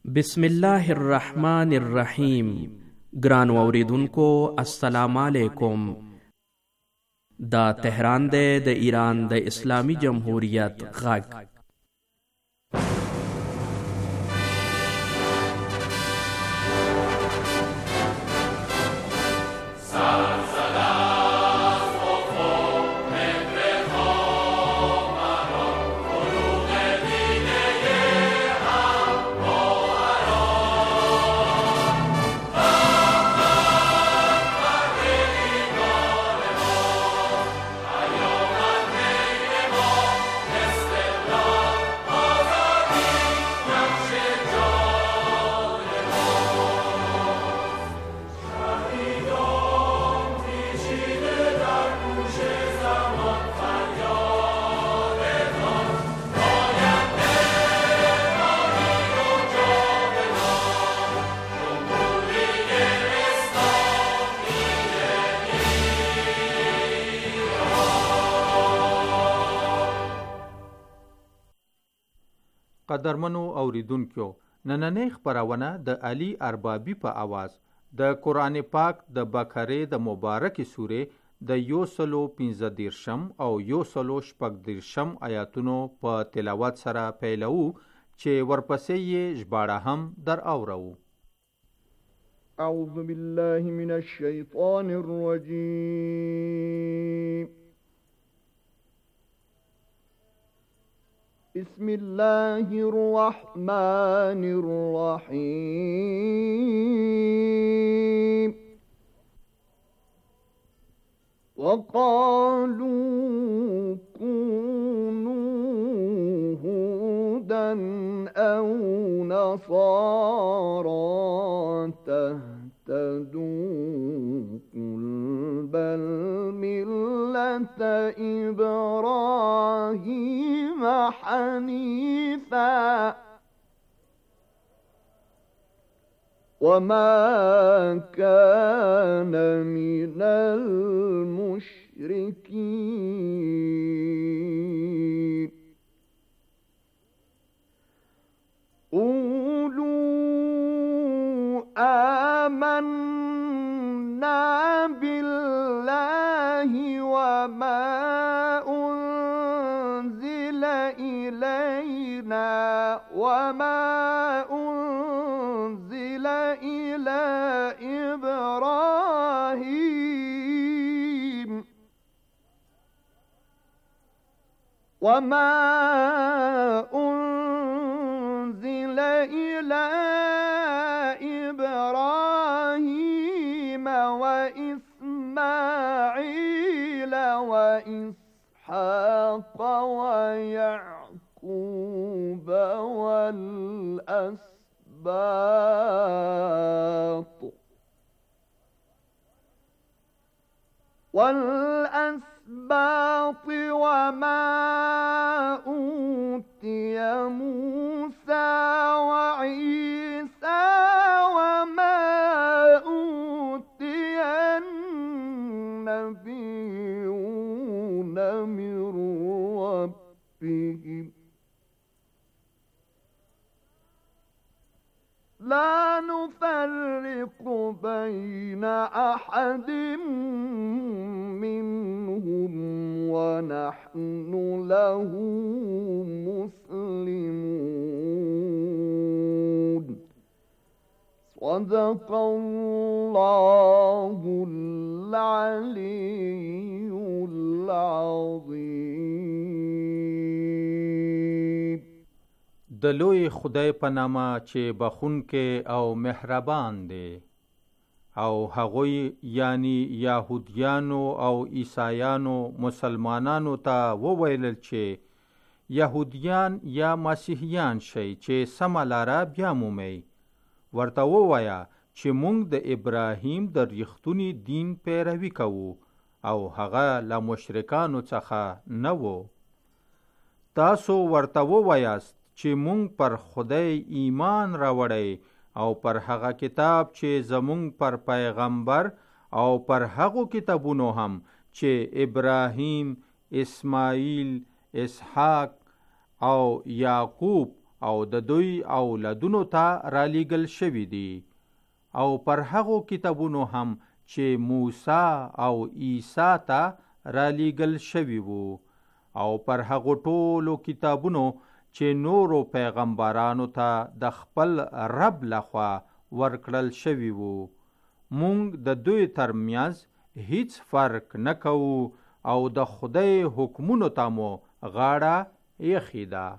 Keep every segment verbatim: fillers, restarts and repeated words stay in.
بسم الله الرحمن الرحیم. ګران اوریدونکو السلام علیکم. دا تهران دی د ایران د اسلامی جمهوریت غږ. قدرمنو اوریدونکو، نننۍ خپرونه د علي اربابي په आवाज د قرآن پاک د بقره د مبارکې سورې د یو سلو پنځه دېرشم او یو سلو شپږ دېرشم آیاتونو په تلاوت سره پیلو، چې ورپسې یې ژباړه هم در اورو. اعوذ بالله من الشیطان الرجیم. بسم الله الرحمن الرحيم. وقالوا كونوا هودا أو نصارى تهتدوا قل بل ملة إبراهيم حنيفا وما كان من المشركين. قولوا آمنا بالله وما أنزل إلينا وما أنزل إلى إبراهيم وما أنزل إلى إبراهيم وإسماعيل وإسحاق ويعقوب والأسباط والأسباط وما أوتي موسى وعيسى وما أوتي النبيون من ربهم لا نفرق بين أحد منهم ونحن له مسلمون. صدق الله العلي العظيم. د لوی خدای په نامه چې بخونکې او مهربان دی. او هغوی یعنی یهودیانو او عیسایانو مسلمانانو ته وویلل چې یهودیان یا مسیحیان شئ چې سمه لاره بیا مومئ. ورته ووایه چې موږ د ابراهیم د ریښتوني دین پیروي کوو او هغه له مشرکانو څخه نه و. تاسو ورته ووایاست چې مونږ پر خدای ایمان راوړی او پر هغه کتاب چې زمونږ پر پیغمبر او پر هغو کتابونو هم چې ابراهیم، اسماعیل، اسحاق او یعقوب او د دوی اولادونو ته رالیږل شوي دي او پر هغو کتابونو هم چې موسی او عیسی ته رالیږل شوي وو او پر هغو ټولو کتابونو چې نورو پیغمبرانو ته د خپل رب لخوا ورکړل شوي وو. مونږ د دوی ترمنځ هیڅ فرق نه کوو او د خدای حکمونو ته مو غاړه ایښې ده.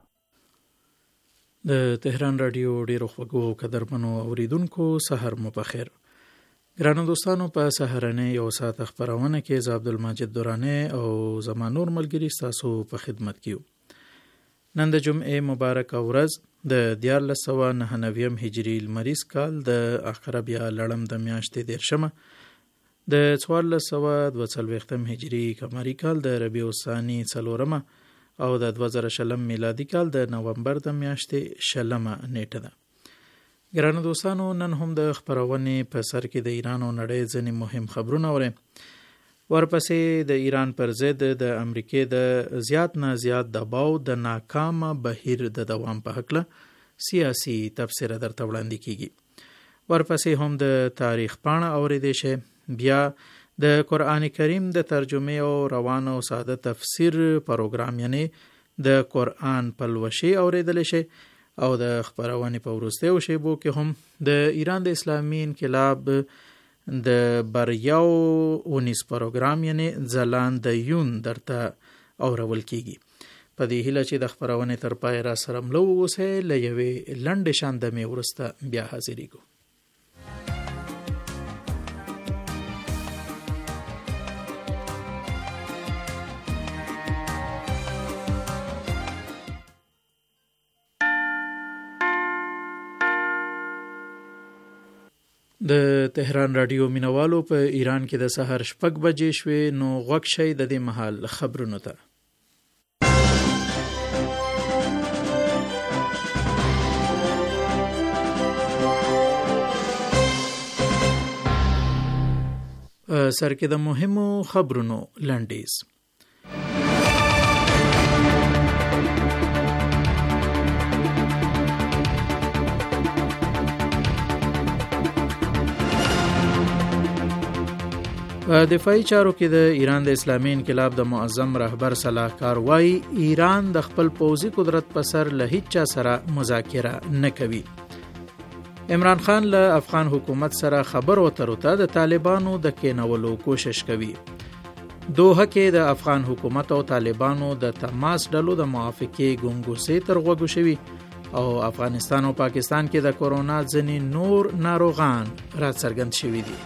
د تهران رادیو ډیرو خوږو او قدرمنو اوریدونکو سحر مو بخیر. ګرانو دوستانو، په سحرنې یو ساعت خبرونه کې ز عبدالمجید دوراني او زما نور ملګري ستاسو په خدمت کې یو. نن د جمعې مبارکه ورځ د دیارلس سوه نهه نویم هجري لمریز کال د عقرب یا لړم د میاشتې دیرشمه د څوارلس سوه دوه څلوېښتم هجري قمري کال د ربیع الثاني څلورمه او د دوه زره شلم میلادي کال د نومبر د میاشتې شلمه نیټه ده. ګرانو دوستانو، نن هم د خپرونې په سر کې د ایران او نړۍ ځینې مهم خبرونه اورئ. ورپسې د ایران پر ضد د امریکې د زیات نه زیات دباو د ناکامه بهیر د دوام په هکله سیاسي تبصره درته وړاندې کیږي. ورپسې هم د تاریخ پاڼه اوریدئ شئ. بیا د قرآن کریم د ترجمه او روان او ساده تفسیر پروګرام یعنی د قرآن پلوشي اوریدل شي او د خبرونې په وروستیو شیبو کې هم د ایران د اسلامي انقلاب د بریاو اونیس پروګرام یعنی ځلاندیون درته اورول کیږي. په دې هیله چې د خبرونې تر پای را سره ملو اوسئ. له یوې لنډې شاندمې وروسته بیا حاضرېږو. د تهران رادیو مینوالو په ایران کې د سحر شپږ بجې شوې، نو غوږ شئ د دې مهال خبرونو ته. په سر کې د مهمو خبرونو لنډیز. په دفاعي چارو کې د ایران د اسلامي انقلاب د معظم رهبر صلاحکار وایي ایران د خپل پوځي قدرت په سر له هیڅ چا سره مذاکره نه کوي. عمران خان له افغان حکومت سره خبرو اترو ته د طالبانو د کېنولو کوشش کوي. دوحه کې د افغان حکومت او طالبانو د تماس ډلو د موافقې ګونګوسې تر غوږو شوي او افغانستان او پاکستان کې د کورونا ځینې نور ناروغان را څرګند شوي دي.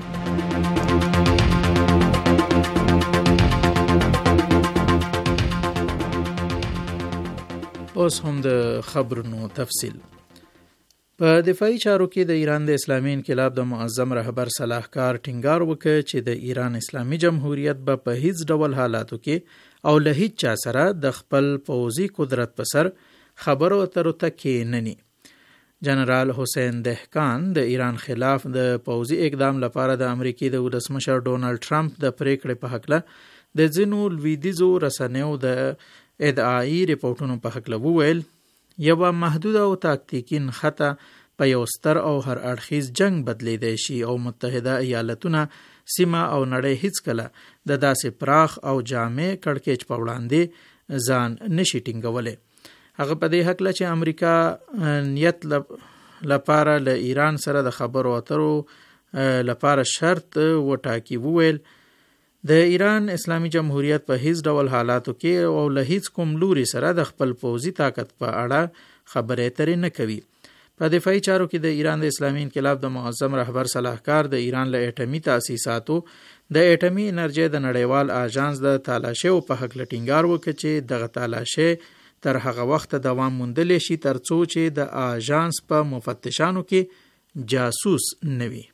اوس هم د خبرونو تفصیل. په دفاعي چارو کې د ایران د اسلامي انقلاب د معظم رهبر صلاحکار ټینګار وکړ چې د ایران اسلامي جمهوریت به په هیڅ ډول حالاتو کې او له هیڅ چا سره د خپل پوځي قدرت په سر خبرو اترو ته کېنني. جنرال حسین دهقان د ایران خلاف د پوځي اقدام لپاره د امریکای د ولسمشر ډونالد ټرمپ د پریکړې په هکله د ځینو لویدیځو رسنیو د ادعایی ریپورټونو په هکله وویل یوه محدوده او تاکتیکي نښته په یو ستر او هر اړخیز جنگ بدلیدای شي او متحده ایالتونه سیمه او نړۍ هیڅ کله د داسې پراخ او جامع کړکېچ په وړاندې ځان نشي ټینګولی. هغه په دې هکله چې امریکا نیت لپاره له ایران سره د خبرو اترو لپاره شرط وټاکي وویل د ایران اسلامي جمهوریت په هیڅ ډول حالاتو کې او له هیڅ کوم لوري سره د خپل پوځي طاقت په اړه خبرې اترې نه کوي. په دفاعي چارو کې د ایران د اسلامي انقلاب د معظم رهبر صلاحکار د ایران له اټومي تاسیساتو د اټومي انرژي د نړیوال آژانس د تالاشۍ په هکله ټینګار وکړ چې دغه تالاشۍ تر هغه وخت دوام موندلی شي تر څو چې د آژانس په مفتشانو کې جاسوس نه وي.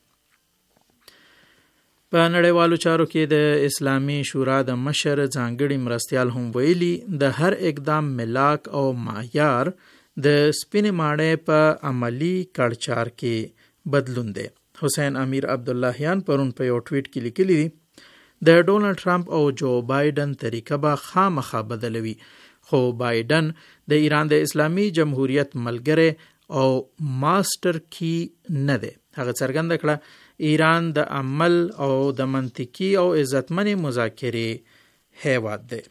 په نړیوالو چارو کې د اسلامي شورا د مشر ځانګړي مرستیال هم ویلي د هر اقدام ملاک او معیار د سپینې ماڼۍ په عملی کړچار کې بدلون دی. حسین امیر عبداللهیان پرون په یو ټویټ کې لیکلی دی د ډونالد ټرمپ او جو بایدن طریقه به خامخا بدلوي خو بایدن د ایران د اسلامي جمهوریت ملګری او ماستر کی نه دی. هغه څرګنده کړه ایران د عمل او د منطقي او عزتمنې مذاکرې هیواد دی.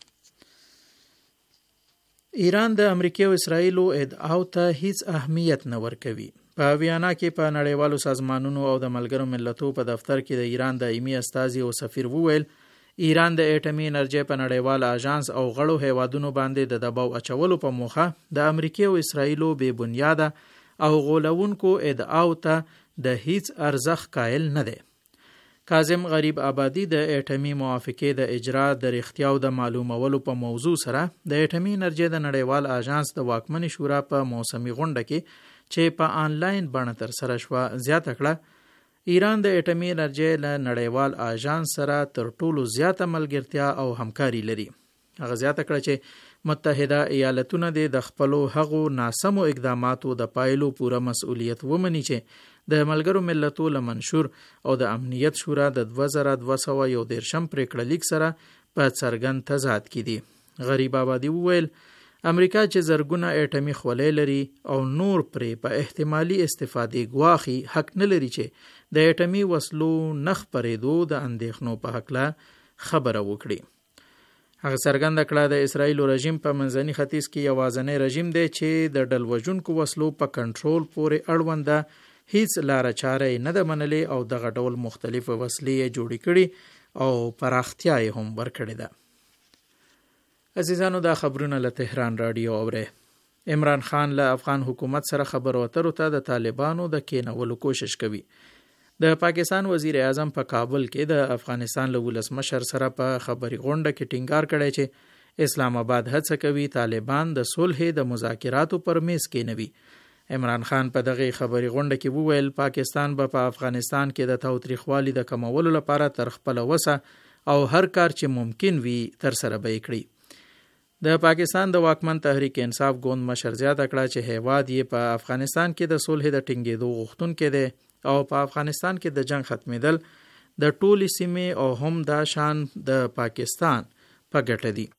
ایران د امریکا او اسرائیل ادعاو ته هیڅ اهمیت نه ورکوي. په ویانا کې په نړیوالو سازمانونو او د ملګرو ملتونو په دفتر کې د ایران دایمي استازي او سفیر وویل ایران د اټومي انرژي په نړیوال اژانس او غړو هیوادونو باندې د دباو اچولو په موخه د امریکا او اسرائیل بې بنیاده او غولونکو ادعاو ته د هیڅ ارزښت قائل نه دی. کاظم غریب آبادی د اټومي موافقې د اجرا د رښتیاو د معلومولو په موضوع سره د اټومي انرژي د نړیوال اژانس د واکمنې شورا په موسمي غونډه کې چې په آنلاین بڼه تر سره شوه زیاته کړه ایران د اټومي انرژي له نړیوال اژانس سره تر ټولو زیاته ملګرتیا او همکاري لري. هغه زیاته کړه چې متحده ایالتونه د خپلو هغو ناسمو اقداماتو د پایلو پوره مسؤلیت ومني چې د ملګرو ملتونو له منشور او د امنیت شورا د دوه زره دوه سوه یو دېرشم پریکړه لیک سره په څرګند تضاد کې دي. غریب آبادي وویل امریکا چې زرګونه اټومي خولۍ لري او نور پرې په احتمالي استفادې ګواخي حق نه لري چې د اټومي وسلو نه خپرېدو د اندېښنو په هکله خبره وکړي. هغه څرګنده کړه د اسرائیل رژیم په منځني ختیځ کې یوازینی رژیم دی چې د ډلوژونکو وسلو په کنټرول پورې اړونده هیڅ لاره چاره نه ده منلې او دغه ډول مختلفه وسلې جوړې کړي او پراختیا یې هم ورکړې ده. عزیزانو دا خبرونه له تهران رادیو اوره. عمران خان له افغان حکومت سره خبرو اترو ته د طالبانو د کېنولو کوشش کوي. د پاکستان وزیر اعظم په کابل کې د افغانستان له ولسمشر سره په خبري غونډه کې ټینګار کړی چې اسلام آباد هڅه کوي طالبان د صلح د مذاکراتو پر میز کېنوي. عمران خان په دغه خبري غونډه کې وویل پاکستان به په افغانستان کې د تاوتریخوالي د کمولو لپاره تر خپل وسه او هر کار چې ممکن وي تر سره به کړي. د پاکستان د واکمن تحریک انصاف ګوند مشر زیاته کړه چې هیواد یې په افغانستان کې د صلح د ټینګېدو غوښتونکی دی او په افغانستان کې د جنگ ختمېدل د ټولې سیمې او هم دا شان د پاکستان په ګټه دي.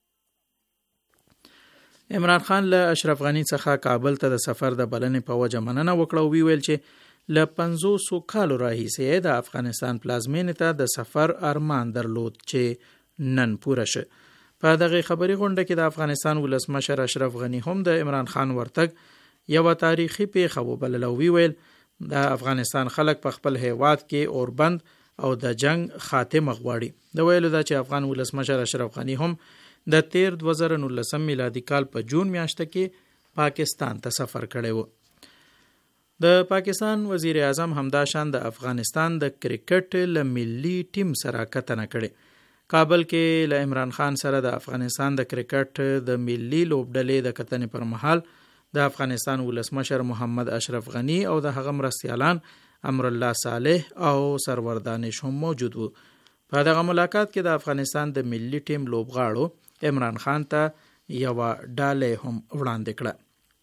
عمران خان له اشرف غنی څخه کابل ته د سفر د بلنې په وجه مننه وکړه او ویل چې له پنځوسو کالو راهیسې د افغانستان پلازمینې ته د سفر ارمان درلود چې نن پوره شه. په دغه خبري غونډه کې د افغانستان ولسمشر اشرف غنی هم د عمران خان ورتګ یو تاریخي پیښه وبلله او ویل د افغانستان خلک په خپل هیواد کې اوربند او د جنگ خاتمه غواړي. د ویلو دا چې افغان ولسمشر اشرف غنی هم د تیر دوه زره نولسم میلادي کال په جون میاشت کې پاکستان ته سفر کړی و. د پاکستان وزیر اعظم همدا شان د افغانستان د کرکټ له ملي ټیم سره کتنه کړې. کابل کې له عمران خان سره د افغانستان د کرکټ د ملي لوبډلې د کتنې پر مهال د افغانستان ولسمشر محمد اشرف غنی او د هغه مرستیالان امر الله صالح او سرور دانش هم موجود وو. په دغه ملاقات کې د افغانستان د ملي ټیم لوبغاړو عمران خان ته یو ډالۍ هم وړاندې کړه.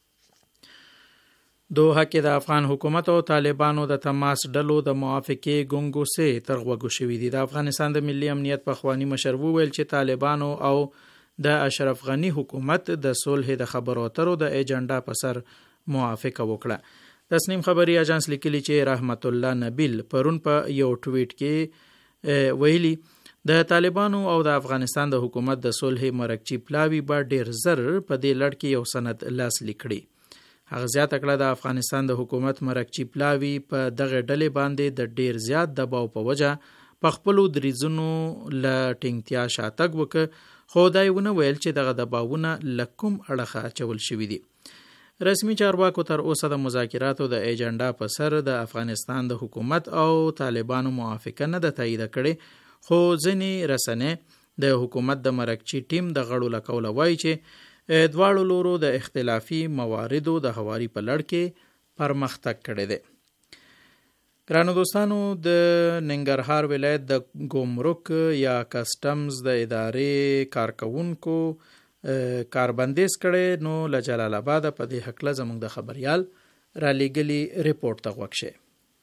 دوحه کې د افغان حکومت او طالبانو د تماس ډلو د موافقې ګونګوسې تر غوږو شوې دي. د افغانستان د ملي امنیت پخوانی مشر وویل چې طالبانو او د اشرف غنی حکومت د صلح د خبرو اترو د ایجنډا په سر موافقه وکړه. تسنیم خبري اژانس لیکلی چې رحمت الله نبیل پرون په یو ټویټ کې ویلي د طالبانو او د افغانستان د حکومت د صلح مرکچی پلاوی به ډیر زر په دې لړ کې یو سند لاس لیکړي. هغه زیاته کړه د افغانستان د حکومت مرکچی پلاوی په دغه ډلې باندې د ډیر زیات دباو په وجه په خپلو دریځونو له ټینګتیا شاتګ وکړ خو دا یې ونه ویل چې دغه دباوونه له کوم اړخه اچول شوي دي. رسمي چارواکو تر اوسه د مذاکراتو د ایجنډا په سر د افغانستان د حکومت او طالبانو موافقه نه ده تایید کړې خو ځینې رسنۍ د حکومت د مرکچی ټیم د غړو له قوله وایي چې دواړو لورو د اختلافي مواردو د هواري په لړ کې پرمختګ کړی دی. ګرانو دوستانو د ننګرهار ولایت د ګمرک یا کسټمز د ادارې کارکونکو کاربندیز کړي نو له جلال آباد په دې حق له زموږ د خبريال را لېږلي ریپورت ته غوښه.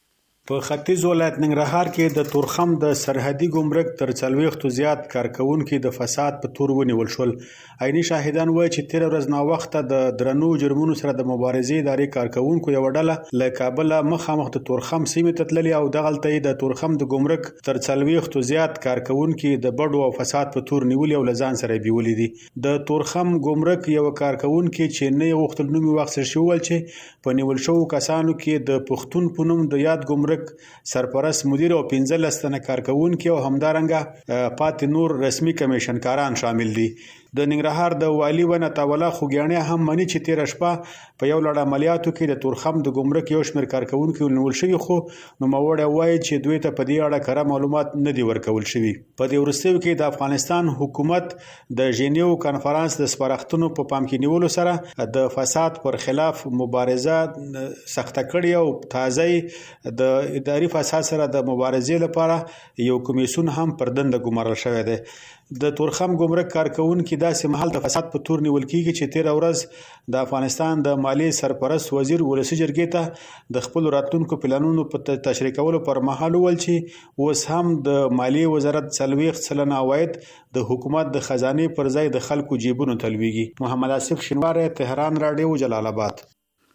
په ختیځ ولایت ننګرهار کې د تورخم د سرحدي ګمرک تر څلوېښتو زیات کارکونکي د فساد په تور ونیول شول. عیني شاهدان وایي چې تېره ورځ ناوخته د درنو جرمونو سره د مبارزې ادارې کارکونکو یوه ډله له کابله مخامخ د تورخم سیمې ته تللې او دغلته یې د تورخم د ګمرک تر څلوېښتو زیات کارکونکي د بډو او فساد په تور نیولي او له ځان سره یې بیولي دي. د تورخم ګمرک یوه کارکونکي چې نه یې غوښتل نوم یې واخیستل شي وویل چې په نیول شوو کسانو کې د پښتون په نوم د یاد ګمرک سرپرست مدیر او پنځلس تنه کارکونکي او همدارنګه پاتې نور رسمي کمیشنکاران شامل دي. د ننګرهار د والي ونه تاوله خوږیاڼي هم مني چې تېره شپه په یو لړ عملیاتو کې د تورخم د ګمرک یو شمېر کارکونکي نیول شوي، خو نوموړی وایي چې دوی ته په دې اړه کره معلومات نه دي ورکول شوي. په دې وروستیو کې د افغانستان حکومت د ژینیو کنفرانس د سپارښتنو په پام کې نیولو سره د فساد پر خلاف مبارزه سخته کړې او تازه د اداري فساد سره د مبارزې لپاره یو کمیسیون هم پر دنده ګمارل شوی دی. د تورخم ګمرک کارکونکي داسې مهال د فساد په تور نیول کیږي چې تېره ورځ د افغانستان د مالیې سرپرست وزیر ولسي جرګې ته د خپلو راتلونکو پلانونو په تشریح کولو پر مهال وویل چې اوس هم د مالیې وزارت څلوېښت سلنه عواید د حکومت د خزانې پر ځای د خلکو جیبونو ته لویږي. محمد آصف شینواری، تهران راډیو، جلال آباد.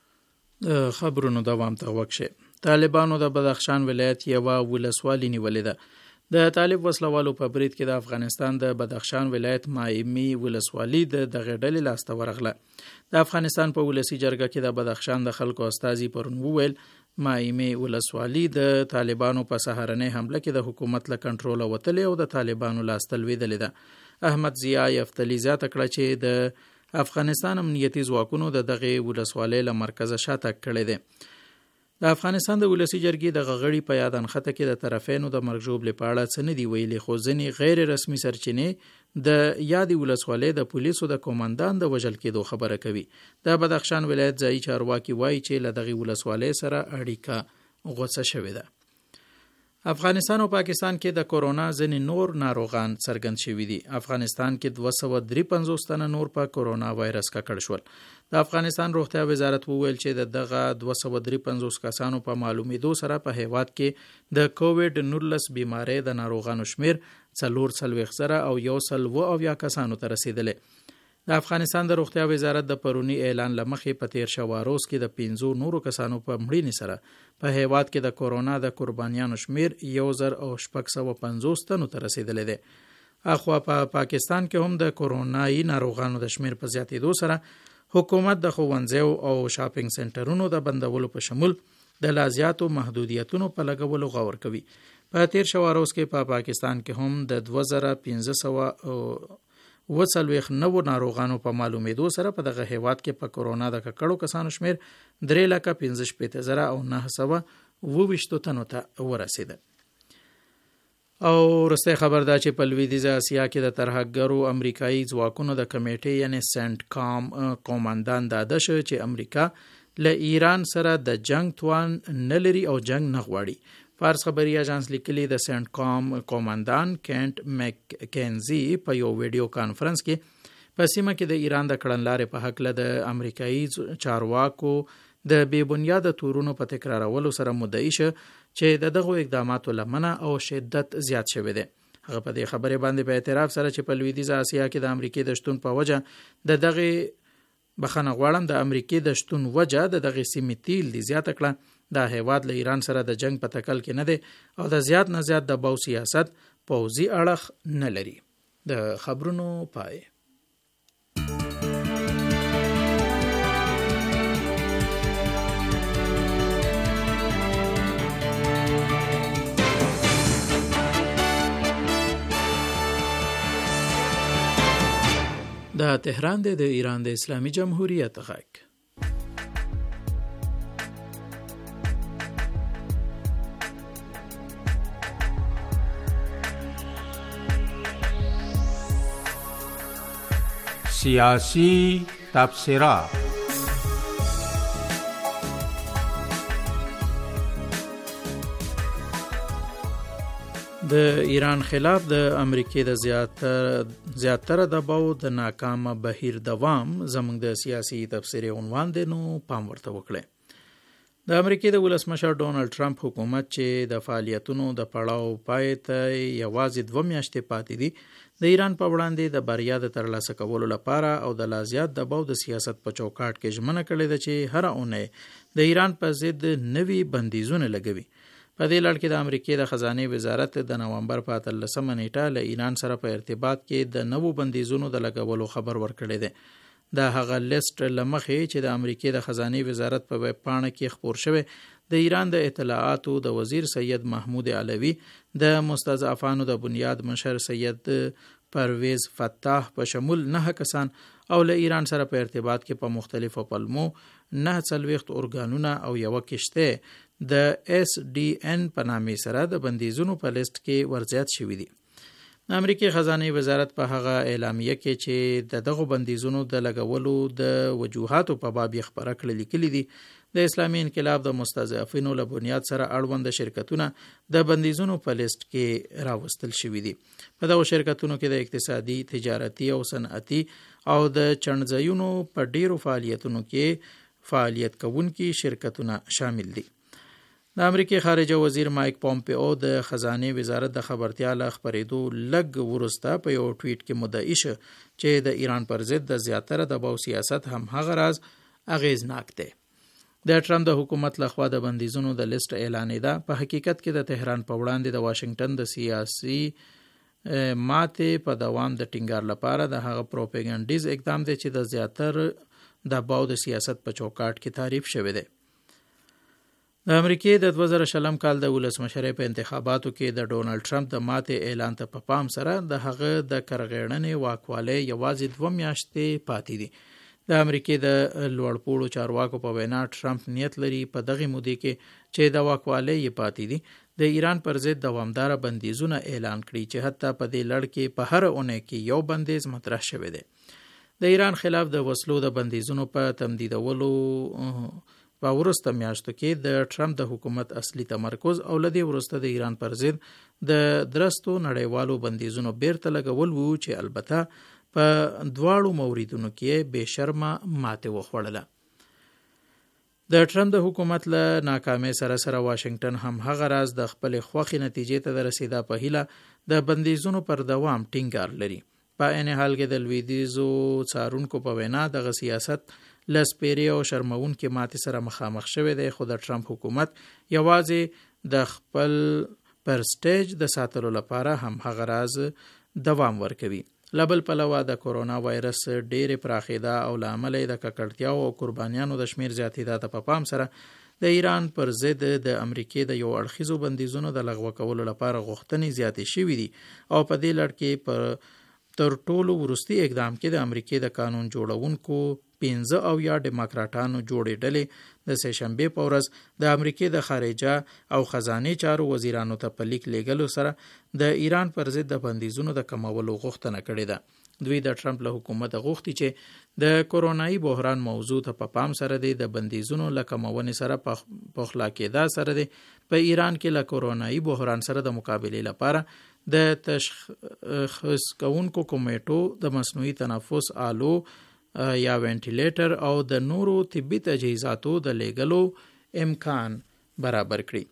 خبرونو دوام ته وکشه. طالبانو د بدخشان ولایت یوه ولسوالي نیولې ده. د طالب وسلوالو په برید کې د افغانستان د بدخشان ولایت مایمي ولسوالي د دغه ډلې لاسته ورغله. د افغانستان په ولسي جرګه کې د بدخشان د خلکو استازي پرون وویل مایمي ولسوالي د طالبانو په سهارنۍ حمله کې د حکومت له کنټروله وتلې او د طالبانو لاسته لوېدلې ده. احمد ضیاء یفتلي زیاته کړه چې د افغانستان امنیتي ځواکونو د دغه ولسوالۍ له مرکزه شاتګ کړی دی. د افغانستان د ولسي جرګې د غړي په یادنخته کې د طرفینو د مرګ ژوبلې په اړه څه نه دي ویلي، خو ځینې غیر رسمي سرچینې د یادې ولسوالۍ د پولیسو د قومندان د وژل کېدو خبره کوي. د بدخشان ولایت ځایي چارواکي وایي چې له دغې ولسوالۍ سره اړیکه غوڅه شوې ده. افغانستان او پاکستان کې د کورونا ځینې نور ناروغان څرګند شوي دي. افغانستان کې دوه سوه درې پنځوس تنه نور په کورونا وایرس ککړ شول. د افغانستان روغتیا وزارت وویل چې د دغه دوه سوه درې پنځوس کسانو په معلومېدو سره په هیواد کې د کووډ نولس بیمارۍ د ناروغانو شمیر څلور څلوېښت زره او یو سل اوه اویا کسانو ته رسېدلی. د افغانستان د روغتیا وزارت د پرونی اعلان له مخې په تېر شوه روز کې د پنځو نورو کسانو په مړینې سره په هیواد کې د کورونا د قربانیانو شمیر یو زر او شپږ سوه پنځوس تنو ته رسېدلی دی. اخوا په پا پاکستان کې هم د کورونایي ناروغانو د شمیر په زیاتېدو سره حکومت د ښوونځیو او شاپینګ سنټرونو د بندولو په شمول د لا زیاتو محدودیتونو په لګولو غور کوي. په تېر شوه روز کې په پا پاکستان کې هم د دوه زره پنځه سوه اووه څلوېښت نوو ناروغانو په معلومېدو سره په دغه هیواد کې په کورونا د ککړو کسانو شمیر درې لکه پنځه شپېته زره او نهه سوه اووه ویشتو تنو ته ورسېده. او وروستی خبر دا چې په لویدیځه اسیا کې د ترهګرو امریکایي ځواکونو د کمیټې یعنی سنټ کام قوماندان ډاډه شو چې امریکا له ایران سره د جنگ توان نه لري او جنگ نه غواړي. فارس خبري اژانس لیکلي د سنټ کام قوماندان کینټ مککنزي په یو ویډیو کانفرنس کې په سیمه کې د ایران د کړنلارې په حق له د امریکایي چارواکو د بې بنیاده تورونو په تکرارولو سره مدعي شه چې د دغو اقداماتو لمنه او شدت زیات شوی دی. هغه په دې خبرې باندې په اعتراف سره چې په لویدیځه اسیا کې د امریکای د شتون په وجه د دغه بخنه غواړم د امریکای د شتون وجه د دغه سیمې تیل دی زیات کړه. دا هیواد له ایران سره د جنگ په تکل کې نه دی او د زیات نه زیات د باو سیاست پوځي اړخ نه لري. د خبرونو پای. د تهران د ایران د اسلامي جمهوریت غږ. سیاسی تبصرات. د ایران خلاف د امریکای د زیاتره دباو د ناکامه بهیر دوام زموږ د سیاسي تفسیر عنوان دی، نو پام ورته وکړئ. د امریکای د ولسمشر ډونالد ټرمپ حکومت چې د فعالیتونو د پړاو پای ته یوازې دوه میاشتې پاتې دي، د ایران په وړاندې د بریا د ترلاسه کولو لپاره او د لا زیات دباو د سیاست په چوکاټ کې ژمنه کړې ده چې هر اونۍ د ایران په ضد نوي بندیزونه لګوي. په دې لړ کې د امریکای د خزانه وزارت د نومبر په اتلسمه نیټه له ایران سره په ارتباط کې د نوو بندیزونو د لګولو خبر ورکړی دی. د هغه لیست لمخې چې د امریکای د خزانه وزارت په ویب پاڼه کې خپور شوی، د ایران د اطلاعاتو د وزیر سید محمود علوی، د مستضعفانو د بنیاد مشر سید پرویز فتاح په شمول نه کسان او له ایران سره په ارتباط کې په مختلفو پلمو نه څلوېښت ارګانونه او یوه کشته د اس ډي ان په نامې سره د بندیزونو په لیست کې ورزیات شوي دي. د امریکای خزانه وزارت په هغه اعلامیه کې چې د دغه بندیزونو د لګولو د وجوهاتو په باب یې خبره کړې لیکلي دي، د اسلامي انقلاب د مستضعفینو له بنیاد سره اړوند شرکتونه د بندیزونو په لیست کې راوستل شوي دي. په دغه شرکتونو کې د اقتصادي، تجارتي او صنعتي او د چڼځایونو په ډیرو فعالیتونو کې فعالیت کوونکي شرکتونه شامل دي. د امریکای خارجه وزیر مایک پومپیو د خزانه وزارت د خبرتیا له خبرېدو لږ وروسته په یو ټویټ کې مدعي شو چې د ایران پر ضد د زیاتره دباو سیاست هم هغه راز اغیزناک دی. د ټرمپ د حکومت لخوا د بندیزونو د لیست اعلانېده په حقیقت کې د تهران په وړاندې د واشنگټن د سیاسي ماتې په دوام د ټینګار لپاره د هغه پروپاګانډیز اقدام دی چې د زیاتر دباو د سیاست په چوکاټ کې تعریف شوی دی. د امریکای د دوه زره شلم کال د ولسمشرۍ په انتخاباتو کې د ډونالد ټرمپ د ماتې اعلان ته په پام سره د هغه د کرغېړنې واکوالۍ یوازې دوه میاشتې پاتې دي. د امریکای د لوړپوړو چارواکو په وینا ټرمپ نیت لري په دغه مودې کې چې د واکوالۍ یې پاتې دي د ایران پر ضد دوامداره بندیزونه اعلان کړي چې حتی په دې لړ کې په هر اونۍ کې یو بندیز مطرح شوی دی. د ایران خلاف د وسلو د بندیزونو په تمدیدولو په وروسته میاشتو کې د ټرمپ د حکومت اصلي تمرکز او لدی وروسته د ایران پر ضد د درستو نړیوالو بندیزونو بیرته لګول وو چې البته په دواړو موردونو کې بې شرمه ماتې وخوړله. د ټرمپ د حکومت له ناکامۍ سره سره واشنگټن هم هغه راز د خپل خوخي نتیجې ته د رسیدا په هیله د بندیزونو پر دوام ټینګار لري. په عین حال کې د لویدیځو څارونکو په وینا دغه سیاست لسپیری او شرمون کې ماتې سره مخامخ شوی دی، خو د ټرمپ حکومت یوازې د خپل پرسټیج د ساتلو لپاره هم هغه راز دوام ورکوي. لبل پلوه د کورونا وایرس ډېرې پراخېدا او له امله د ککړتیاو او قربانیانو د شمیر زیاتېدا ته په پام سره د ایران پر ضد د امریکای د یو اړخیزو بندیزونو د لغوه کولو لپاره غوښتنې زیاتې شوې دي او په دې لړ کې پر تر ټولو وروستي اقدام کې د امریکای د قانون جوړونکو پنځه او یا ډیموکراټانو جوړې ډلې د سه شنبې په ورځ د امریکای د خارجه او خزانه چارو وزیرانو ته په لیک لیږلو سره د ایران پر ضد د بندیزونو د کمولو غوښتنه کړې ده. دوی د ټرمپ له حکومت غوښتي چې د کورونایي بحران موضوع ته په پام سره دی د بندیزونو له کمونې سره په خلا کېدا سره دی په ایران کې له کورونایي بحران سره د مقابلې لپاره د تشخیص کوونکو کمیټو د مصنوعي تنفس آلو یا وینټیلیټر او د نورو طبي تجهیزاتو د لیږلو امکان برابر کړي.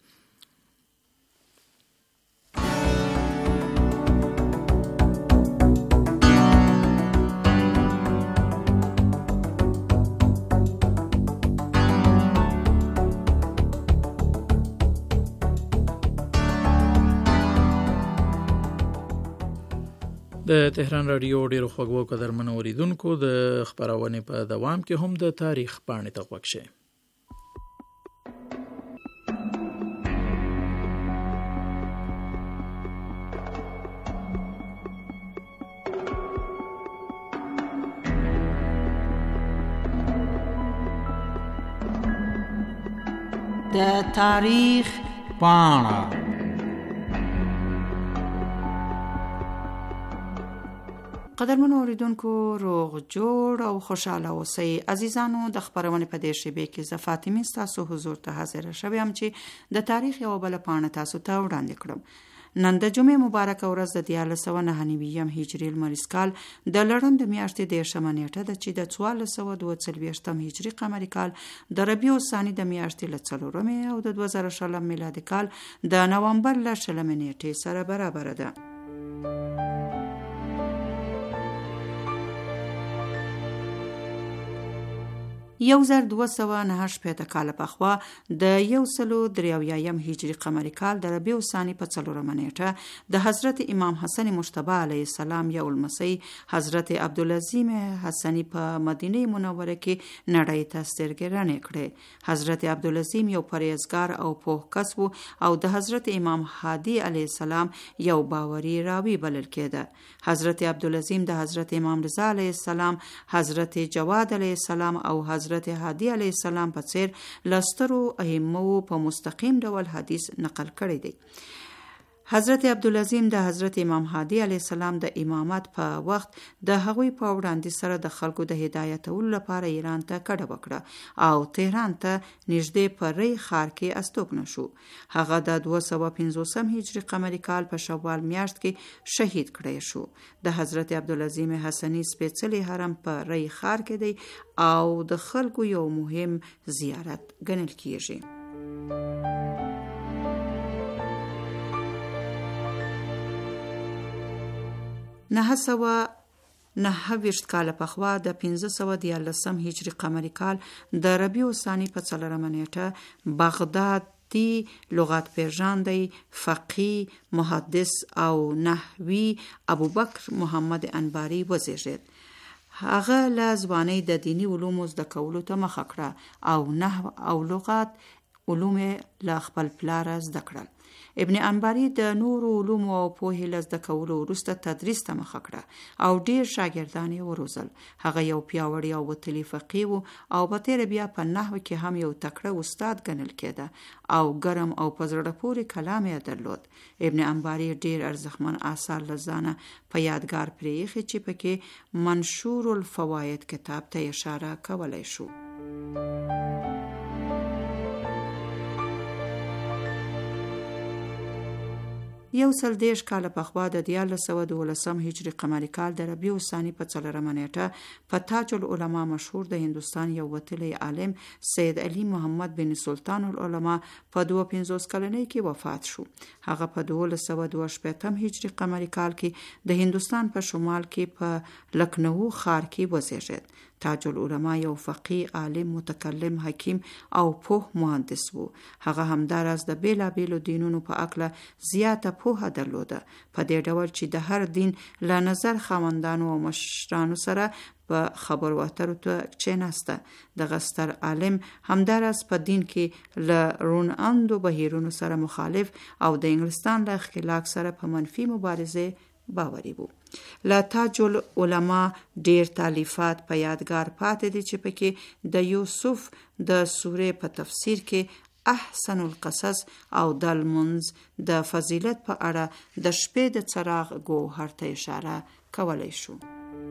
د تهران رادیو ډیرو خوږو قدرمنو اوریدونکو د خبرونې په دوام کې هم د تاریخ پاڼې ته غوږ شئ. د تاریخ پاڼه قدرمنو اوریدونکو روغ جوړ او خوشاله اوسئ. عزیزانو د خبرونې په دې شیبې کې زه فاطمه ستاسو حضور ته حاضر شوم چې د تاریخ یو بل پاڼه تاسو ته وړاندې کړم. نن د جمعې مبارکه ورځ د دیارلس سوه نهه نوي هجري لمریز کال د لړم د میاشتې دېرشمه نیټه ده چې د څوارلس سوه دوه څلوېښتم هجري قمري کال د ربیع الثاني د میاشتې له څلورمې او د دوه زره شلم میلادي کال د نوامبر له شلمې نیټې سره برابره ده. یو زر دوه سوه نهه شپېته کاله پخوا د یو سلو درې اویایم هجري قمري کال د ربیع الثاني په څلورمه نیټه د حضرت امام حسن مجتبی علیه السلام یو لمسی حضرت عبدالعظیم حسني په مدینه منوره کې نړۍ ته سترګې رڼې کړې. حضرت عبدالعظیم یو پرهیزګار او پوه کس و او د حضرت امام هادي علیه السلام یو باوري راوی بلل کېده. حضرت عبدالعظیم د حضرت امام رضا علیه السلام، حضرت جواد علیه السلام او حضرت حضرت هادي علیه السلام په څیر لسترو ائمو په مستقیم ډول حدیث نقل کړی دی. حضرت عبدالعظیم د حضرت امام هادي علیه السلام د امامت په وخت د هغوی په وړاندې سره د خلکو د هدایتولو لپاره ایران ته کډه وکړه او تهران ته نږدې په ری ښار کې استوګنه شو. هغه د دوه سوه پنځوسم هجري قمري کال په شوال میاشت کې شهید کړی شو. د حضرت عبدالعظیم حسني سپېڅلی حرم په ری ښار کې دی او د خلکو یو مهم زیارت ګڼل کیږي. نهه سوه نهه ویشت کاله پخوا د پنځه سوه دیارلسم هجري قمري کال د ربیع الثاني په څلورمه نیټه بغدادي لغت پیژندی، فقیه، محدث او نحوي ابوبکر محمد انباري وزیږید. هغه له ځوانۍ د دینی علومو زده کولو ته مخه کړه او نحو او لغت علوم له خپل پلار زده کړل. ابن انباري د نورو علومو او پوهې له زده کولو وروسته تدریس ته مخه کړه او ډیر شاګردان یې وروزل. هغه یو پیاوړی او وتلی فقیه و او په تېره بیا په نحو کې هم یو تکړه استاد ګڼل کېده او ګرم او په زړه پورې کلام یې درلود. ابن انباري ډیر ارزښتمن آثار له ځانه په یادګار پرېښي چې پکې منشور الفواید کتاب ته اشاره کولی شو. یو سل دېرش کاله پخوا د دیارلس سوه دولسم هجري قمري کال د ربیع الثاني په څلورمه نیټه په تاج العلماء مشهور د هندوستان یو وتلی عالم سید علي محمد بن سلطان العلماء په دوه پنځوس کلنۍ کې وفات شو. هغه په دولس سوه دوه شپېتم هجري قمري کال کې د هندوستان په شمال کې په لکنهو ښار کې وزیږید. تاج العلماء یو فقیه، عالم، متکلم، حکیم او پوه مهندس و. هغه همداراز د بیلابیلو دینونو په اړه زیاته پوهه درلوده، په دې ډول چې د هر دین له نظر خاوندانو او مشرانو سره په خبرو اترو ته کښېناسته. دغه ستر عالم همداراز په دین کې له رون اندو بهیرونو سره مخالف او د انګلستان له ښکېلاک سره په منفي مبارزه باوري وو. له تاج العلماء ډیر تالیفات په یادګار پاتې دي چې پکې د یوسف د سورې په تفسیر کې احسن القصص او د لمونځ د فضیلت په اړه د شپې د څراغ ګوهر ته اشاره کولی شو.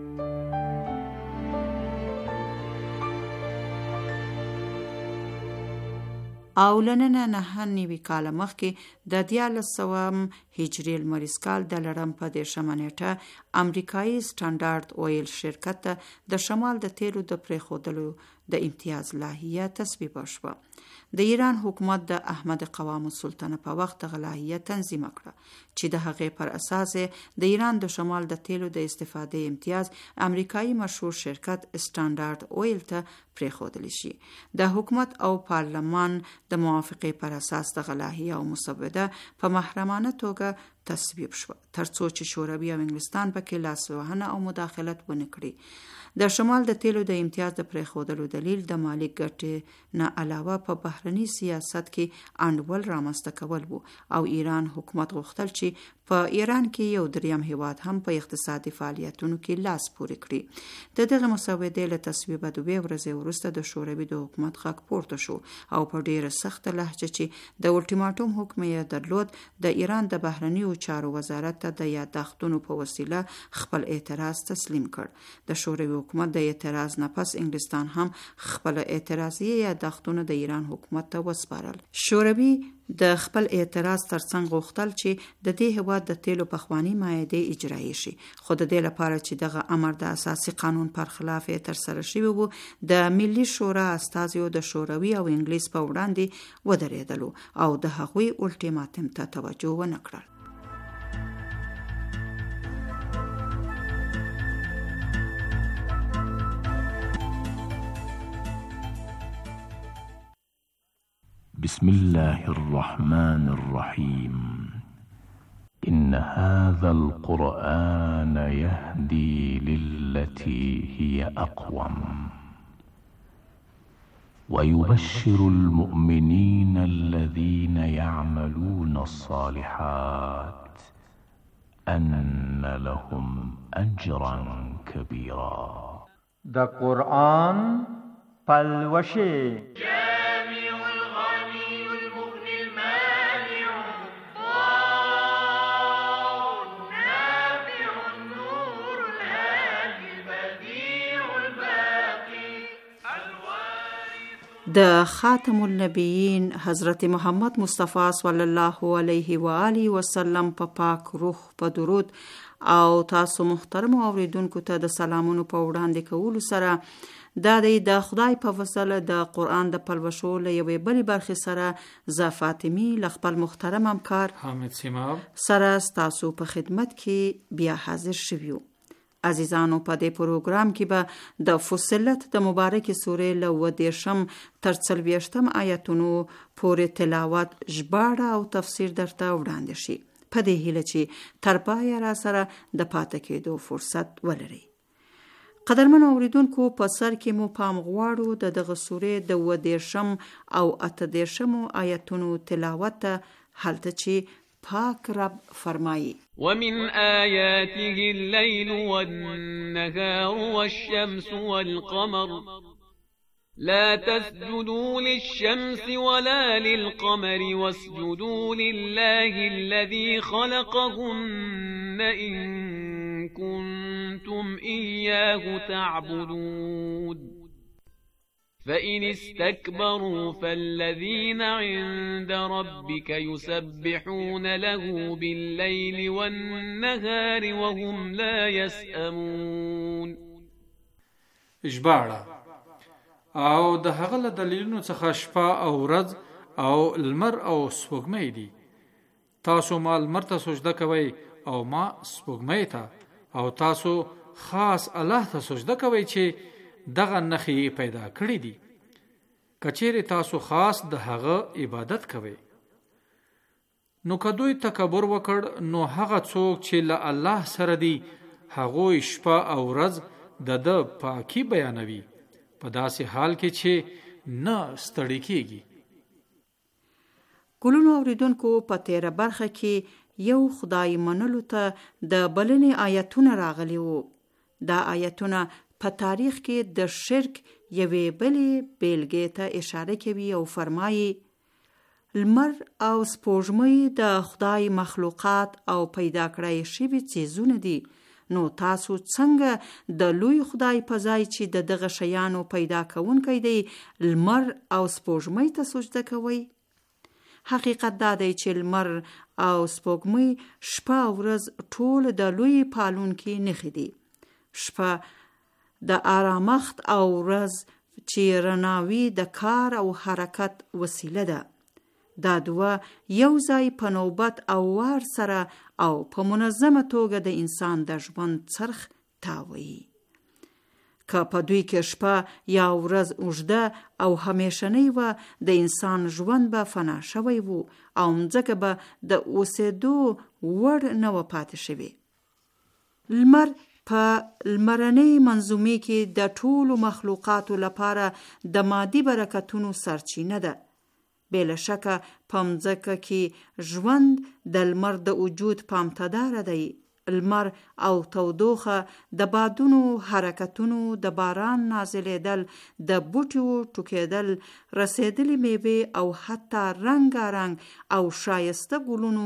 او لننه نهه نوي کاله مخکې د دیارلس سوم هجري لمریز کال د لړم په دېرشمه نیټه امریکایي سټنډارډ اویل شرکت ته د شمال د تیلو د پرېښودلو د امتیاز لایحه تصویب شوه. د ایران حکومت د احمد قوام السلطنه په وخت دغه لایحه تنظیم کړه چې د هغې پر اساس د ایران د شمال د تیلو د استفادې امتیاز امریکایي مشهور شرکت سټنډارډ اویل ته پرېښودل شي. د حکومت او پارلمان د موافقې پر اساس دغه لایحه او مسوده په محرمانه توګه تصویب شوه ترڅو چې شوروي او انګلستان پکې لاسوهنه او مداخلت ونه کړي. د شمال د تیلو د امتیاز د پرېښودلو دلیل د مالی ګټې نه علاوه په بهرني سیاست کې انډول رامنځته کول وو او ایران حکومت غوښتل چې په ایران کې یو دریم هیواد هم په اقتصادي فعالیتونو کې لاس پورې کړي. د دغه مسودې له تصویبه دوه ورځې وروسته د شوروي د حکومت غږ پورته شو او په ډیره سخته لهجه چې د الټیماټوم حکم یې درلود د ایران د بهرنیو چارو وزارت ته د یاداښتونو په وسیله خپل اعتراض تسلیم کړ. د شوروي حکومت د اعتراض نه پس انګلستان هم خپل اعتراضي یاداښتونه د ایران حکومت ته وسپارل. شوروي د خپل اعتراض ترڅنګ غوښتل چې د دې هېواد د تیلو پخواني معاهدې اجرایي شي، خو د دې لپاره چې دغه امر د اساسي قانون پر خلاف ترسره شوی و، د ملي شورا استازیو د شوروي او انګلیس په وړاندې ودرېدلو او د هغوی الټیماتم ته توجه ونه کړل. بسم الله الرحمن الرحيم. إن هذا القرآن يهدي للتي هي أقوم ويبشر المؤمنين الذين يعملون الصالحات أن لهم أجرا كبيرا. دا قرآن پلوشه د خاتم النبیین حضرت محمد مصطفی صلی الله علیه و آله وسلم په پاک روح په درود او تاسو محترم اوریدونکو ته د سلامونو په وړاندې کولو سره دا د خدای په فضل د قرآن د پلوشو له یوې بلې برخې سره ز فاطمی له خپل محترم همکار حامد سیماب سره ستاسو په خدمت کې بیا حاضر شویو. عزیزانو، په دې پروګرام کې به د فصلت د مبارکې سورې له اووه دېرشم تر څلوېښتم آیتونو پورې تلاوت، ژباړه او تفسیر درته وړاندې شي، په دې هیله چې تر پایه را سره د پاتې کېدو فرصت ولرئ. قدرمنو اوریدونکو، په سر کې مو پام غواړو د دغه سورې د اووه دېرشم او اته دېرشمو آیتونو تلاوت ته، هلته چې پاک رب فرمایي: ومن آياته الليل والنهار والشمس والقمر لا تسجدوا للشمس ولا للقمر واسجدوا لله الذي خلقهن إن كنتم إياه تعبدون فإن استكبروا فالذين عند ربك يسبحون له بالليل والنهار وهم لا يسأمون. ژباړه او د هغه له دلیلونو څخه شپه او ورځ او لمر او سپوږمۍ دي. تاسو ما لمر ته سجده کوئ او ما سپوږمۍ ته، او تاسو خاص الله ته سجده کوئ چې دغه نخې پیدا کړی دي. کچېرې تاسو خاص د هغه عبادت کوئ، نو که دوی تکبر وکړ، نو هغه څوک چې له الله سره دی هغوی شپه او ورځ د ده پاکي بیانوي، په داسې حال کې چې نه ستړي کېږي. ګلونو اوریدونکو، په تیره برخه کې یو خدای منلو ته د بلنې آیتونه راغلي وو. دا آیتونه په تاریخ کې د شرک یوې بلې بیلګې ته اشاره کوي او فرمایي: لمر او سپوږمۍ د خدای مخلوقات او پیدا کړای شوي څیزونه دي، نو تاسو څنګه د لوی خدای په ځای چې د دغه شیانو پیدا کوونکی دی لمر او سپوږمۍ ته سجده کوئ؟ حقیقت دا دی چې لمر او سپوږمۍ شپه او ورځ ټول د لوی پالونکي نښې دي. شپه د آرامښت او ورځ چې رڼاوي د کار او حرکت وسیله ده. دا دوه یو ځای په نوبت او وار سره او په منظمه توګه د انسان د ژوند څرخ تاووي. که په دوی کې شپه یا ورځ اوږده او همیشنۍ وه، د انسان ژوند به فنا شوی وو او مځکه به د اوسېدو وړ نه وه پاتې شوې. لمر په لمرنۍ منظومې کې د ټولو مخلوقاتو لپاره د مادي برکتونو سرچینه ده. بلا شکه په مځکه کې ژوند د لمر د وجود پامتداره دی. لمر او تودوخه، د بادونو حرکتونو، د باران نازلېدل، د بوټیو ټوکېدل، رسېدلې میوې او حتی رنګارنګ او شایسته ګلونو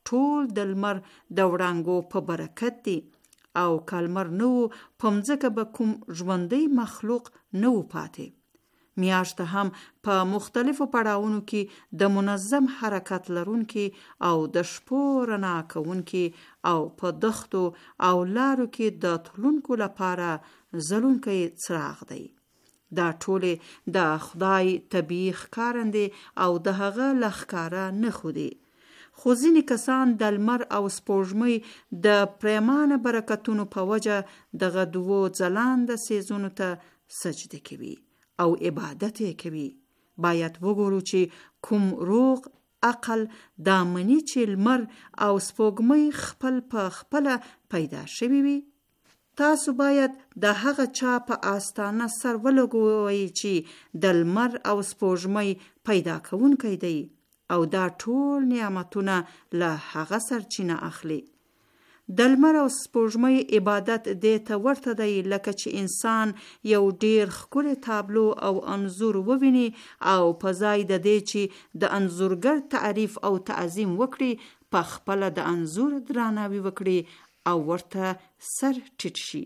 ټول د لمر د وړانګو په برکت دی او کلمر نو په مځکه به کوم ژوندی مخلوق نو پاتې. میاشت هم په مختلفو پړاوونو کې د منظم حرکت لرونکي او د شپو رڼا کوونکي او په دښتو او لارو کې د تلونکو لپاره ځلونکی څراغ دی. دا ټولې د خدای طبیعي ښکارندې او د هغه له ښکاره نښو دي. خو ځینې کسان د لمر او سپوږمۍ د پریمانه برکتونو په وجه دغه دوو ځلانده څیزونو ته سجده کوي او عبادت یې کوي. باید وګورو چې کوم روغ عقل دا مني چې لمر او سپوږمۍ خپل په خپله پیدا شوي وي. تاسو باید د هغه چا په آستانه سر ولګوئ چې د لمر او سپوږمۍ پیدا کوونکی دی او دا ټول نعمتونه له هغه سرچینه اخلي. د لمر او سپوږمۍ عبادت دې ته ورته دی لکه چې انسان یو ډیر ښکلی تابلو او انځور وویني او په ځای د دې چې د انځورګر تعریف او تعظیم وکړي په خپله د انځور درناوی وکړي او ورته سر ټیټ شي.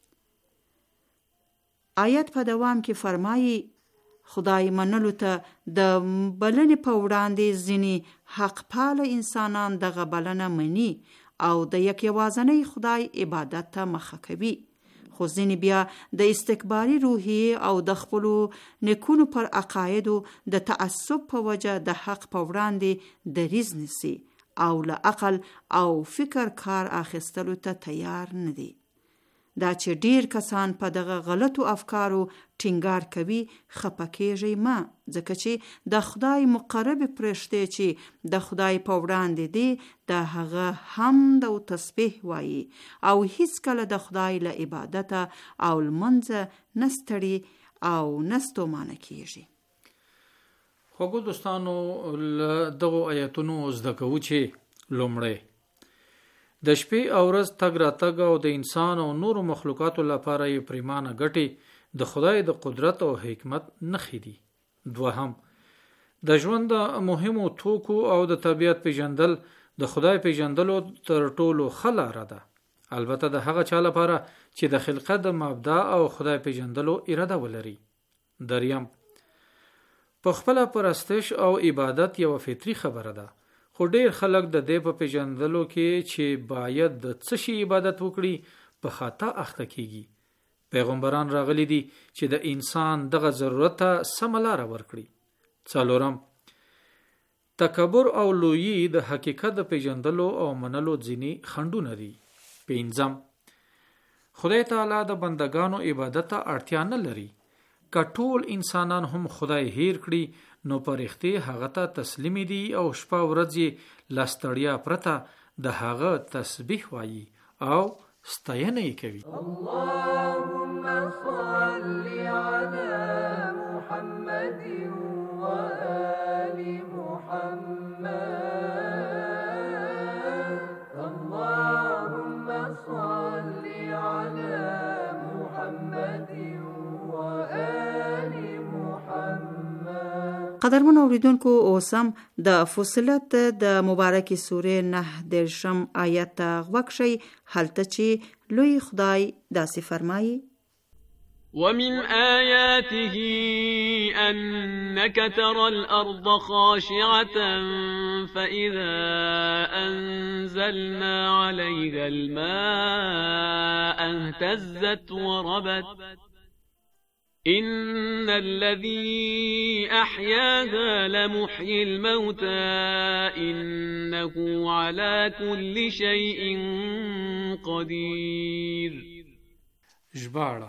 آیت په دوام کې فرمایي خدای منلو ته د بلنې په وړاندې ځینې حق پاله انسانان دغه بلنه مني او د یک یوازنی خدای عبادت ته مخه کوي. خو ځینې بیا د استکباري روحیې او د خپلو نیکونو پر عقایدو د تعصب په وجه د حق په وړاندې دریځ نیسي او له عقل او فکر کار اخیستلو ته تیار نه دي. دا چې ډیر کسان په دغه غلطو افکارو ټینګار کوي خفه کیږئ مه، ځکه چې د خدای مقرب فرښتې چې د خدای په وړاندې دي د هغه حمد او تسبیح وایي او هیڅکله د خدای له عبادته او لمنځه نه ستړي او نه ستومانه کیږي. خوږو دوستانو، له دغو آیتونو زده کوو چې لومړی د شپې او ورځ تګ راتګ او د انسان او نورو مخلوقاتو لپاره یې پریمانه ګټې د خدای د قدرت او حکمت نښې دي. دوهم، د ژوند د مهمو توکو او د طبیعت پیژندل د خدای پیژندلو تر ټولو ښه لاره ده، البته د هغه چا لپاره چې د خلقت د مبدا او خدای پیژندلو اراده ولري. دریم، په خپله پرستش او عبادت یو فطري خبره ده، خو ډیر خلک د دې په پیژندلو کې چې باید د څه شي عبادت وکړي په خطا اخته کیږي. پیغمبران راغلي دي چې د انسان دغه ضرورت ته سمه لاره ورکړي. څلورم، تکبر او لویی د حقیقت د پیژندلو او منلو ځینې خنډونه دي. پنځم، خدای تعالی د بندگانو عبادت ته اړتیا نه لري. که ټول انسانان هم خدای هیر کړي نو پرختي هغه ته تسلیمي دي او شپه ورځ یې لاستړیا پرته د هغه تسبیح وایي او ستاینه یې کوي. اللهم صل على محمد وآل محمد. اللهم صل على محمد وآل محمد. قدرمن اوریدونکو، اوس هم د فصلت د مبارکې سورې نه دېرشم آیت ته غوږ شئ، هلته چې لوی خدای داسې فرمایي: ومن آياته أنك ترى الأرض خاشعة فإذا أنزلنا عليها الماء اهتزت وربت إن الذي أحياها لمحيي الموتى إنه على كل شيء قدير. ژباړه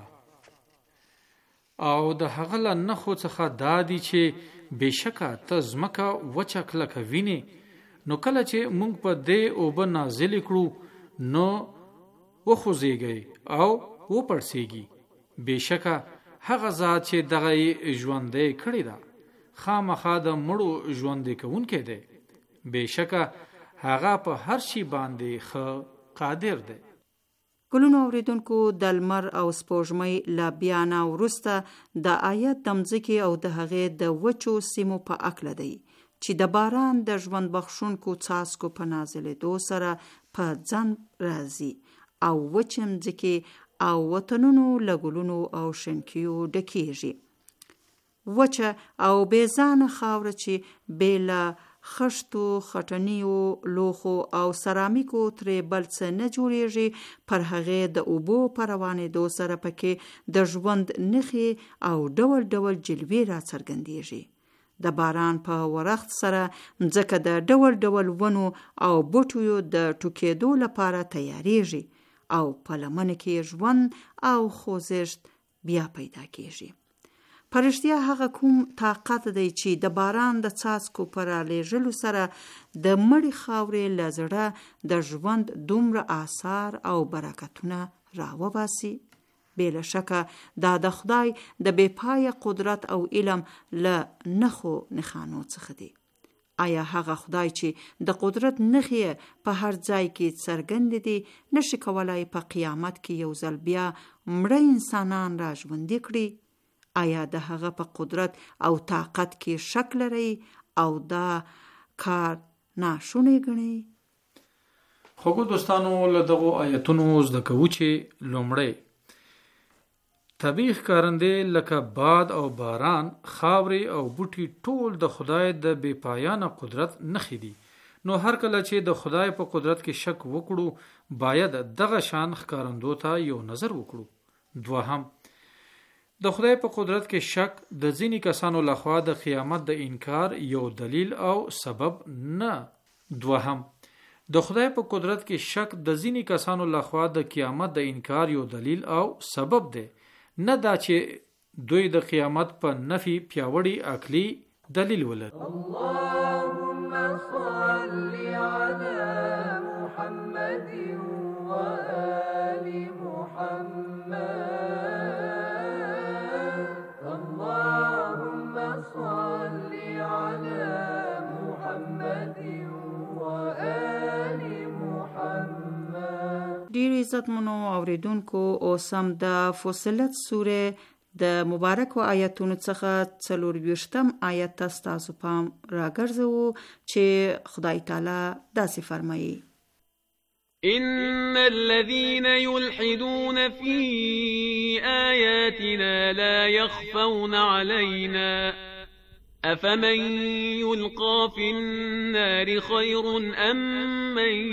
او د هغه له نښو څخه دا دی چې بېشکه ته ځمکه وچه کلکه وینې، نو کله چې موږ په دې اوبه نازلې کړو نو وخوځېږي او وپړسېږي. بېشکه هغه ذات چې دغه ژوندی کړی ده خامخا د مړو ژوندی کوونکی دی. بېشکه هغه په هر شي باندې ښه قادر دی. ګلونو اوریدونکو، د لمر او سپوږمۍ له بیانه وروسته د آیت د مځکې او د هغې د وچو سیمو په اکله دی چې د باران د ژوند بخښونکو څاڅکو په نازلېدو سره په ځان راځي او وچې مځکې او وطنونو له ګلونو او شنکیو ډکیږي. وچه او بیزانه خاوره چې بې له خښتو، خټنیو، لوښو او سرامیکو ترې بل څه نه جوړیږي، پر هغې د اوبو په روانېدو سره پکې د ژوند نښې او ډول ډول جلوې را څرګندیږي. د باران په ورښت سره مځکه د ډول ډول ونو او بوټیو د ټوکېدو لپاره تیاریږي او په لمنه کې ژوند او خوځښت بیا پیدا کیږي. پرشتیا هغه کوم طاقت دی چې د باران د څاڅکو پر رالیږلو سره د مړې خاورې له زړه د ژوند دومره آثار او برکتونه راوباسي. بې له شکه دا د خدای د بې پایه قدرت او علم له نښو نښانو څخه دی. آیا هغه خدای چې د قدرت نښې په هر ځای کې څرګندې دي نشي کولای په قیامت کې یو ځل بیا مړه انسانان را ژوندي کړي؟ آیا د هغه په قدرت او طاقت کې شک لري او دا کار ناشونی ګڼي؟ خوږو دوستانو، له دغو آیتونو زده کوو چې لومړی طبیعي ښکارندې لکه باد او باران، خاورې او بوټي ټول د خدای د بې پایانه قدرت نښې دي. نو هر کله چې د خدای په قدرت کې شک وکړو باید دغه شان ښکارندو ته یو نظر وکړو. دوهم، د خدای په قدرت کې شک د ځینې کسانو لخوا د قیامت د انکار یو دلیل او سبب نه. دوهم، د خدای په قدرت کې شک د ځینې کسانو لخوا د قیامت د انکار یو دلیل او سبب دی، نه دا چې دوی د قیامت په نفي پیاوړی عقلی دلیل ولري. اللهم صل على محمد وآل محمد. اللهم صل على محمد وآل محمد. ډیر عزتمنو اوریدونکو، اوس هم د فصلت سوره د مبارکو آیاتونو څخه څلورویشتم آیت ته ستاسو پام راګرځوو چې خدای تعالی داسې فرمایي: إن الذين يلحدون في آياتنا لا يخفون علينا أفمن يلقى في النار خير أم من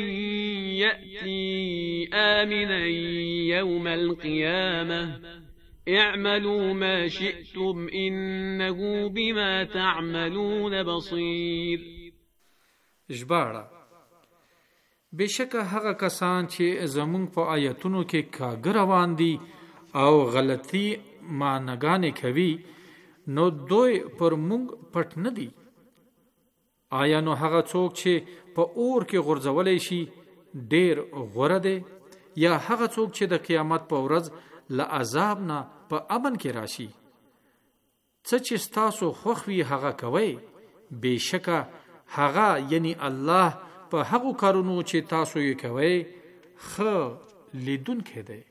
يأتي آمنا يوم القيامة اعملوا ما شئتم إنه بما تعملون بصير. ژباړه: بشکه هغه کسان چې زمونږ په آیتونو کې کاږه روان دي او غلطي معناګانې کوي، نو دوی پر مونږ پټ نه دي. آیا نو هغه څوک چې په اور کې غورځولی شي ډیر غوره دی، یا هغه څوک چې د قیامت په ورځ له عذاب نه په امن کې راشي؟ څه چې ستاسو خوښ وي هغه کوئ، بشکه هغه یعنی الله په هغو کارونو چې تاسو یې کوئ ښه لیدونکی دی.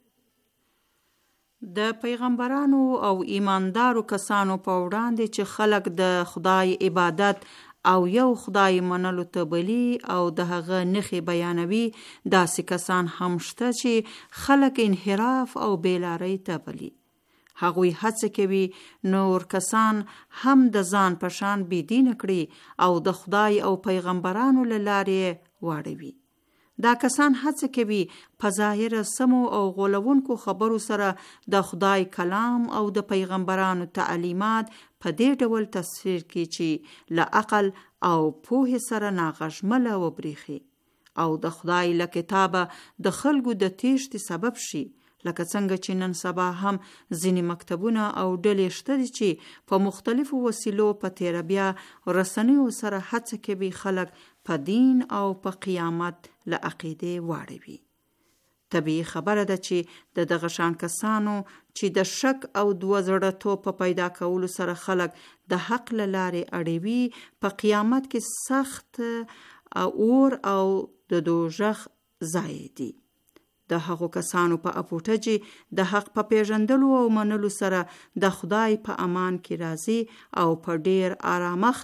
د پیغمبرانو او ایماندارو کسانو په وړاندې چې خلک د خدای عبادت او یو خدای منلو ته بلی او د هغه نښې بیانوي، داسې کسان هم شته چې خلک انحراف او بیلارۍ ته بلی. هغوی هڅه کوي نور کسان هم د ځان په شان بېدینه کړي او د خدای او پیغمبرانو له لارې واړوي. دا کسان هڅه کوي په ظاهره سمو او غولونکو خبرو سره د خدای کلام او د پیغمبرانو تعلیمات په دې ډول تصویر کړي چې له عقل او پوهې سره ناغږمله وبریښي او د خدای له کتابه د خلکو د تیښتې سبب شي، لکه څنګه چې نن سبا هم ځینې مکتبونه او ډلې شته دي چې په مختلفو وسیلو په تیره بیا رسنیو سره هڅه کوي خلک په دین او په قیامت له عقیدې واړوي. طبیعي خبره ده چې د دغه شان کسانو چې د شک او دوه زړه‌توب په پیدا کولو سره خلک د حق له لارې اړوي، په قیامت کې سخت اور او د دوزخ ځای دی. د هغو کسانو په اپوټجې د حق په پیژندلو او منلو سره د خدای په امان کې راځي او په ډیر آرامښت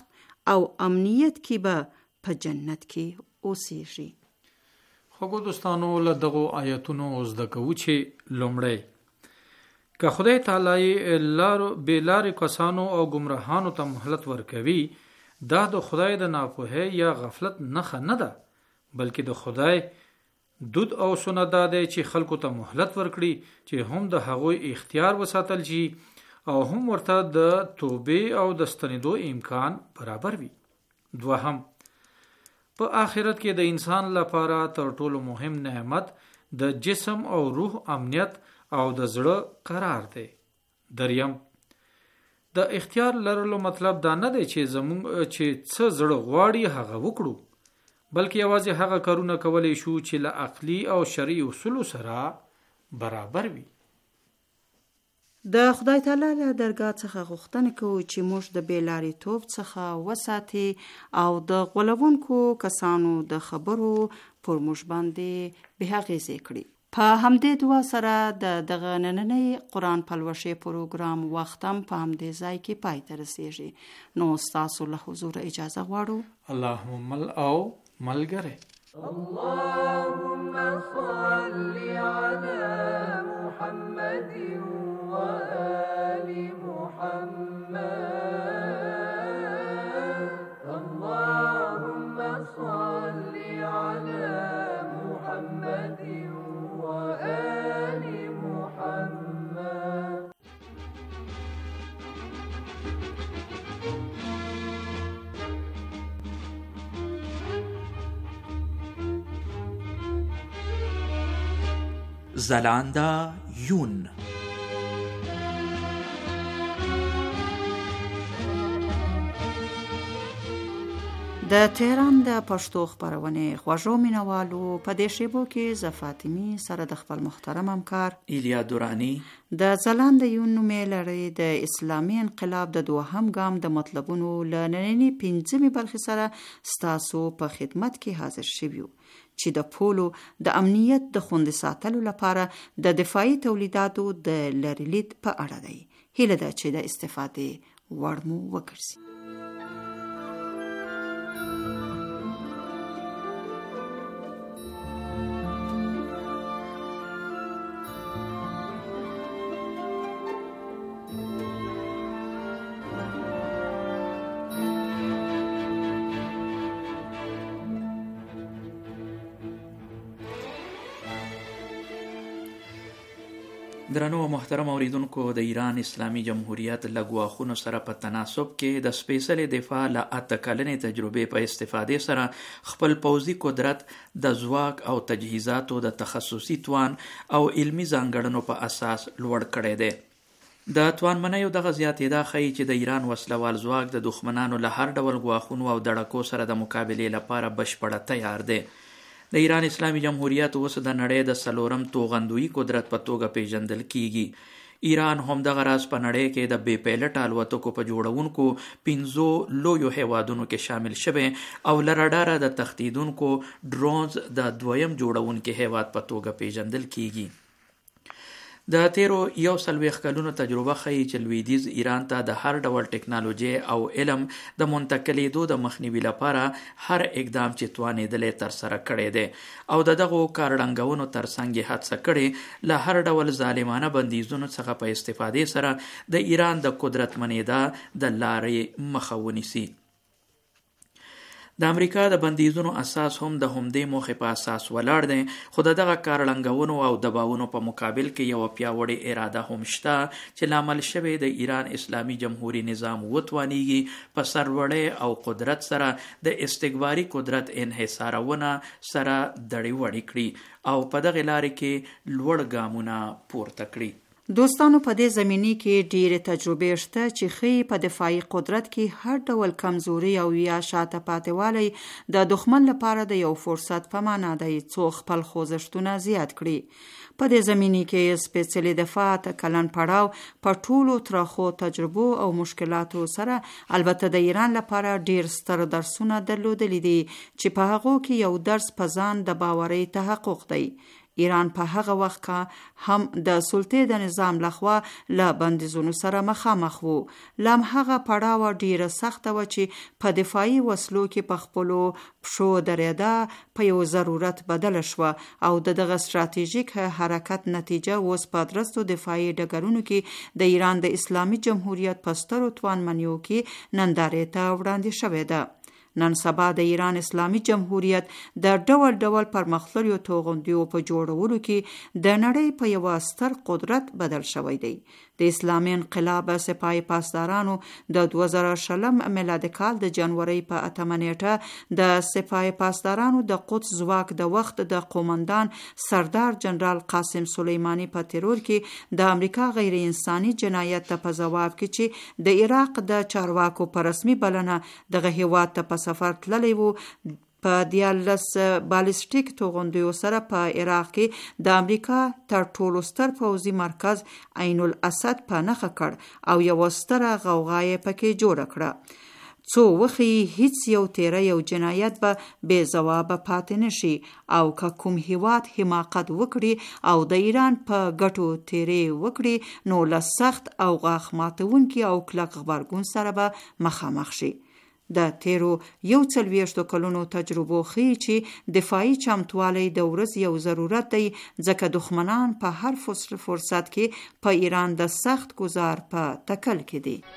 او امنیت کې به په جنت کې اوسېږي. خوږو دوستانو، له دغو آیتونو زده کوو چې لومړی که خدای تعالی لارو بې لارې کسانو او ګمراهانو ته مهلت ورکوي، دا د خدای د ناپوهۍ یا غفلت نښه نه ده، بلکې د خدای دود او سنت دا دی چې خلکو ته مهلت ورکړي چې هم د هغوی اختیار وساتل شي او هم ورته د توبې او د ستنېدو امکان برابر وي. دوهم، په آخرت کې د انسان لپاره تر ټولو مهم نعمت د جسم او روح امنیت او د زړه قرار دی. دریم، د اختیار لرلو مطلب دا نه دی چې زمونږ چې څه زړه غواړي هغه وکړو، بلکې یوازې هغه کارونه کولی شو چې له عقلي او شرعي اصولو سره برابر وي. د خدای تعالی له درگاه څخه غوښتنه کوو چې موږ د بېلاریتوب څخه وساتي او د غولونکو کسانو د خبرو پر موږ باندې بې اغېزې کړي. په همدې دعا سره د دغه نننۍ قرآن پلوشې پروګرام وخت هم په همدې ځای کې پای ته رسېږي. نو ستاسو له حضور اجازه غواړو. اللهم مل او ملګری. اللهم صل على محمد وآل محمد. اللهم صل على محمد وآل محمد. زلاندا یون د تهران د پښتو خبرونې خوږو مینوالو، په دې شیبو کې زه فاطمي سره د خپل محترم همکار ایلیا دورانی د ځلانده یون نومې لړۍ د اسلامي انقلاب د دوهم ګام د مطلبونو له نننۍ پنځمې برخې سره ستاسو په خدمت کې حاضر شویو چې د پولو د امنیت د خوندي ساتلو لپاره د دفاعي تولیداتو د لرلید په اړه دی. هیله ده چې د استفادې وړ مو وګرځي. درنو او محترم اوریدونکو، د ایران اسلامی جمهوریت له ګواښونو سره په تناسب کې د سپیڅلې دفاع له اته کلنې تجربې په استفادې سره خپل پوځي قدرت د ځواک او تجهیزاتو د تخصصي توان او علمي ځانګړنو په اساس لوړ کړی دی. د توانمنیو دغه زیاتېدا ښیي چې د ایران وسلوال ځواک د دښمنانو له هر ډول ګواښونو او دړکو سره د مقابلې لپاره بشپړه تیار دی. د ایران اسلامی جمهوریت اوس د نړۍ د څلورم توغندویي قدرت په توګه پیژندل کیږي. ایران هم دغه راز په نړۍ کې د بې پیلټ الوتکو په جوړونکو پنځو لویو هیوادونو کې شامل شوی او له رډاره د تښتېدونکو ډرونز د دویم جوړونکي هیواد په توګه پیژندل کیږي. د تیرو یو څلوېښت کلونو تجربه ښیي چې لویدیځ ایران ته د هر ډول ټکنالوژي او علم د منتقلیدو د مخنیوي لپاره هر اقدام چې توانېدلی ترسره کړی دی او د دغو کارړنګونو ترڅنګ یې هڅه کړې له هر ډول ظالمانه بندیزونو څخه په استفادې سره د ایران د قدرت منېدا د لارې مخه ونیسي. د امریکا د بندیزونو اساس هم د همدې موخې په اساس ولاړ دی، خو د دغه کارړنګونو او دباونو په مقابل کې یوه پیاوړې اراده هم شته چې لامل شوی د ایران اسلامي جمهوري نظام وتوانیږي په سرلوړۍ او قدرت سره د استکباري قدرت انحصارونه سره دړې وړې کړي او په دغه لارې کې لوړ ګامونه پورته کړي. دوستانو، په دې زمینی کې ډېرې تجربې شته چې ښیي په دفاعي قدرت کې هر ډول کمزوري او یا شاته پاتېوالی د دښمن لپاره د یو فرصت په معنا دی څو خپل خوځښتونه زیات کړي. په دې زمینی کې سپېڅلې دفاع اته کلن پړاو په ټولو ترخو تجربو او مشکلاتو سره البته د ایران لپاره ډېر ستر درسونه درلودلي دي چې په هغو کې یو درس په ځان د باورۍ تحقق دی. ایران په هغه وخت کې هم د سلطې د نظام لخوا له بندیزونو سره مخامخ وو. لم هغه پړاو ډیره سخته و چې په دفاعي وسلو کې په خپلو پښو درېدا په یو ضرورت بدل شو او د دغه ستراتیژیک حرکت نتیجه اوس په درستو دفاعي ډګرونو کې د ایران د اسلامي جمهوریت په سترو توانمنیو کې نندارې ته وړاندې شوې ده. نن سبا د ایران اسلامي جمهوریت د ډول ډول پرمختللو توغندیو په جوړولو کې د نړۍ په یو ستر قدرت بدل شوی دی. د اسلامي انقلاب سپاه پاسدارانو د دوه زره شلم میلادي کال د جنوري په اتمه نیټه د سپاه پاسدارانو د قدس ځواک د وخت د قومندان سردار جنرال قاسم سلیمانی په ترور کې د امریکا غیر انساني جنایت ته په ځواب کې چې د عراق د چارواکو په رسمي بلنه دغه هیواد ته په سفر تللی وو په دیالس بالستیک توغندیو سره په عراق کې د امریکا تر ټولو ستر پوځي مرکز عین الاسد په نښه کړ او یو ستره غوغا یې پکې جوړه کړه. څو وخی هیڅ یو تیره یو جنایت به بې ځوابه پاتې نشي او که کوم هیواد حماقت وکړي او د ایران په ګټو تیرې وکړي نو له سخت او غاښ ماتونکي او کلک غبرګون سره به مخامخ شي. د تیرو یو څلوېښتو کلونو تجربو ښیي چې دفاعي چمتوالی د ورځ یو ضرورت دی، ځکه دښمنان په هر فرصت کې په ایران د سخت ګزار په تکل کې دي.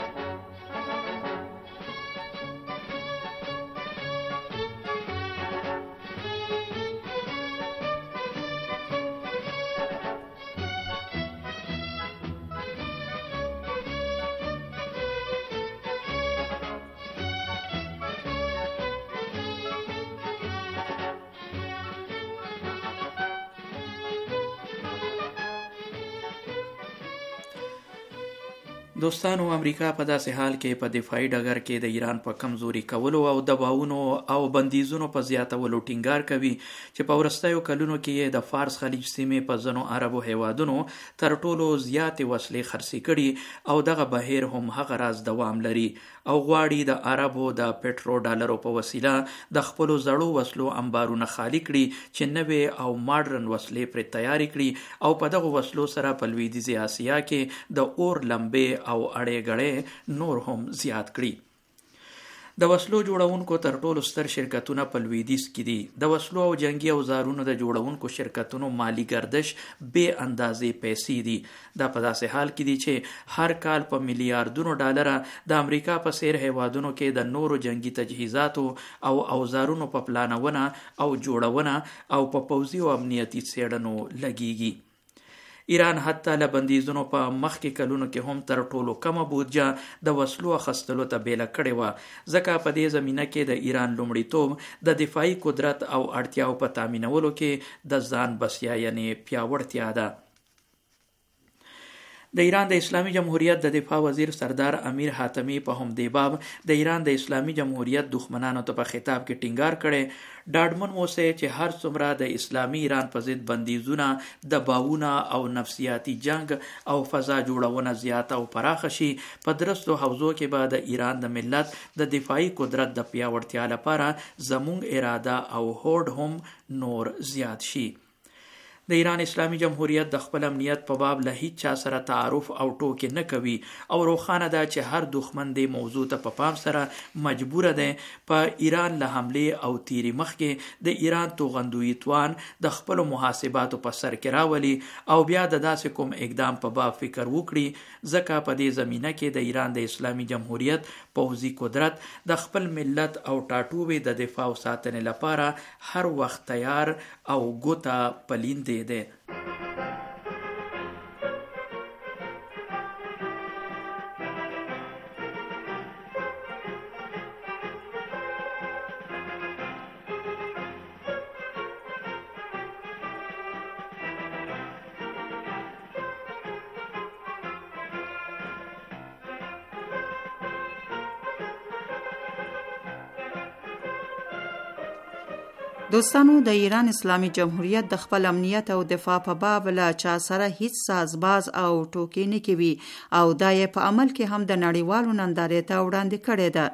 دوستانو، امریکا په داسې حال کې په دفاعي ډګر کې د ایران په کمزوري کولو او دباونو او بندیزونو په زیاتولو ټینګار کوي چې په وروستیو کلونو کې د فارس خلیج سیمې په ځینو عربو هیوادونو تر ټولو زیاتې وسلې خرڅې کړي او دغه بهیر هم هغه راز دوام لري او غواړي د عربو د پټرو ډالرو په وسیله د خپلو زړو وسلو انبارونه خالی کړي چې نوې او ماډرن وسلې پرې تیاری کړي او په دغه وسلو سره په لویدیځې اسیا کې د اور لمبې او اړې غړې نور هم زیات کړي. د وسلو جوړونکو تر ټولو ستر شرکتونه په لویدیځ کې دي. د وسلو او جنگي اوزارونو د جوړونکو شرکتونو مالی گردش بې اندازې پیسې دي. دا په داسې حال کې دي چې هر کال په میلیارډونو ډالره د امریکا په څیر هیوادونو کې د نورو جنگي تجهیزاتو او اوزارونو په پلانونه او جوړونه او په پوځي او امنیتي څېړنو لګیږي. ایران حتی له بندیزونو په مخکې کلونو کې هم تر ټولو کمه بودجه د وسلو اخیستلو ته بیله کړې وه، ځکه په دې زمینه کې د ایران لومړیتوب د دفاعي قدرت او اړتیاو په تامینولو کې د ځان بسیاینې پیاوړتیا ده. د ایران د اسلامي جمهوریت د دفاع وزیر سردار امیر حاتمی په همدې باب د ایران د اسلامي جمهوریت دښمنانو ته په خطاب کې ټینګار کړی ډاډمن اوسئ چې هر څومره د اسلامي ایران په ضد بندیزونه، دباوونه او نفسیاتي جنگ او فضا جوړونه زیاته او پراخه شي، په درستو حوزو کې به د ایران د ملت د دفاعي قدرت د پیاوړتیا لپاره زموږ اراده او هوډ هم نور زیات شي. د ایران اسلامي جمهوریت د خپل امنیت په باب له هیڅ چا سره تعارف او ټوکې نه کوي او روښانه ده چې هر دښمن دې موضوع ته په پام سره مجبوره ده په ایران له حملې او تیری مخکې د ایران توغندوی توان د خپل محاسباتو په سر کې راولي او بیا د داسې کوم اقدام په باب فکر وکړي، ځکه په دې زمینه کې د ایران د اسلامي جمهوریت پوځي قدرت د خپل ملت او ټاټوبې د دفاع او ساتنې لپاره هر وخت تیار او ګوته پلیند ده. دوستانو، د ایران اسلامي جمهوریت د خپل امنیت او دفاع په باب له چا سره هیڅ سازباز او ټوکې نه کوي او دا یې په عمل کې هم د نړیوالو نندارې ته وړاندې کړې ده.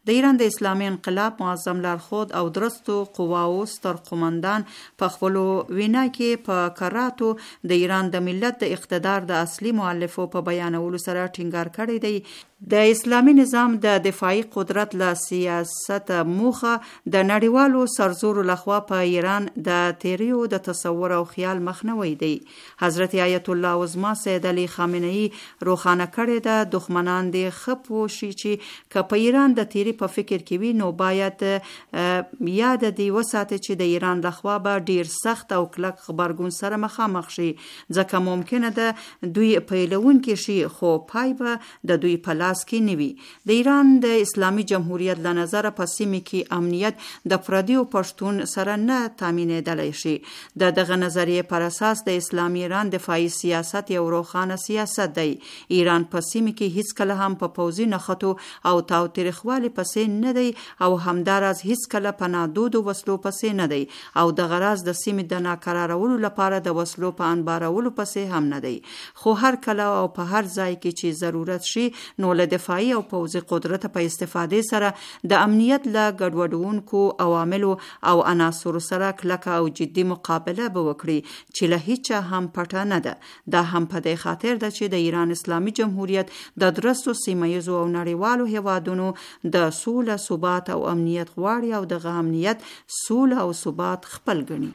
د ایران د اسلامي انقلاب معظم لارښود او درستو قواو ستر قومندان په خپلو وینا کې په کراتو د ایران د ملت د اقتدار د اصلي مؤلفو په بیانولو سره ټینګار کړی دی. د اسلامي نظام د دفاعي قدرت له سیاست موخه د نړیوالو سرزورو لخوا په ایران د تیریو د تصور او خیال مخنیوی دی. حضرت آیت الله عظما سید علی خامنه‌ای روښانه کړی د دښمنان د خپو شي چې که په ایران د تیری په فکر کې وي نو باید یاد دی وساتي چې د ایران لخوا به ډیر سخت او کلک خبرګون سره مخامخ شي، ځکه ممکنه ده دوی پیلون کې شي خو پای به د دوی په لاس کې نوي. د ایران د اسلامي جمهوریت له نظره په سیمه کې امنیت د پردیو پښتون سره نه تامینېدلی شي. د دغه نظریې پر اساس د اسلامي ایران دفاعي سیاست یو روښانه سیاست دی. ایران په سیمه کې هیڅ کله هم په پوځي نښتو او تاوتریخوالي پسې نه دی او همداراز هیڅ کله په نادودو وسلو پسې نه دی او دغه راز د سیمې د ناکرارولو لپاره د وسلو په انبارولو پسې هم نه دی. خو هر کله او په هر ځای کې چې ضرورت شي نو له دفاعي او پوځي قدرت په استفادې سره د امنیت له ګډوډونکو عواملو او عناصرو سره کلکه او جدي مقابله به وکړي چې له هیڅ هم پټه نه ده. دا هم په دې خاطر ده چې د ایران اسلامي جمهوریت د درستو سیمه‌ییزو او نړیوالو هیوادونو د سوله، ثبات او امنیت غواړي او دغه امنیت، سوله او ثبات خپل ګڼي.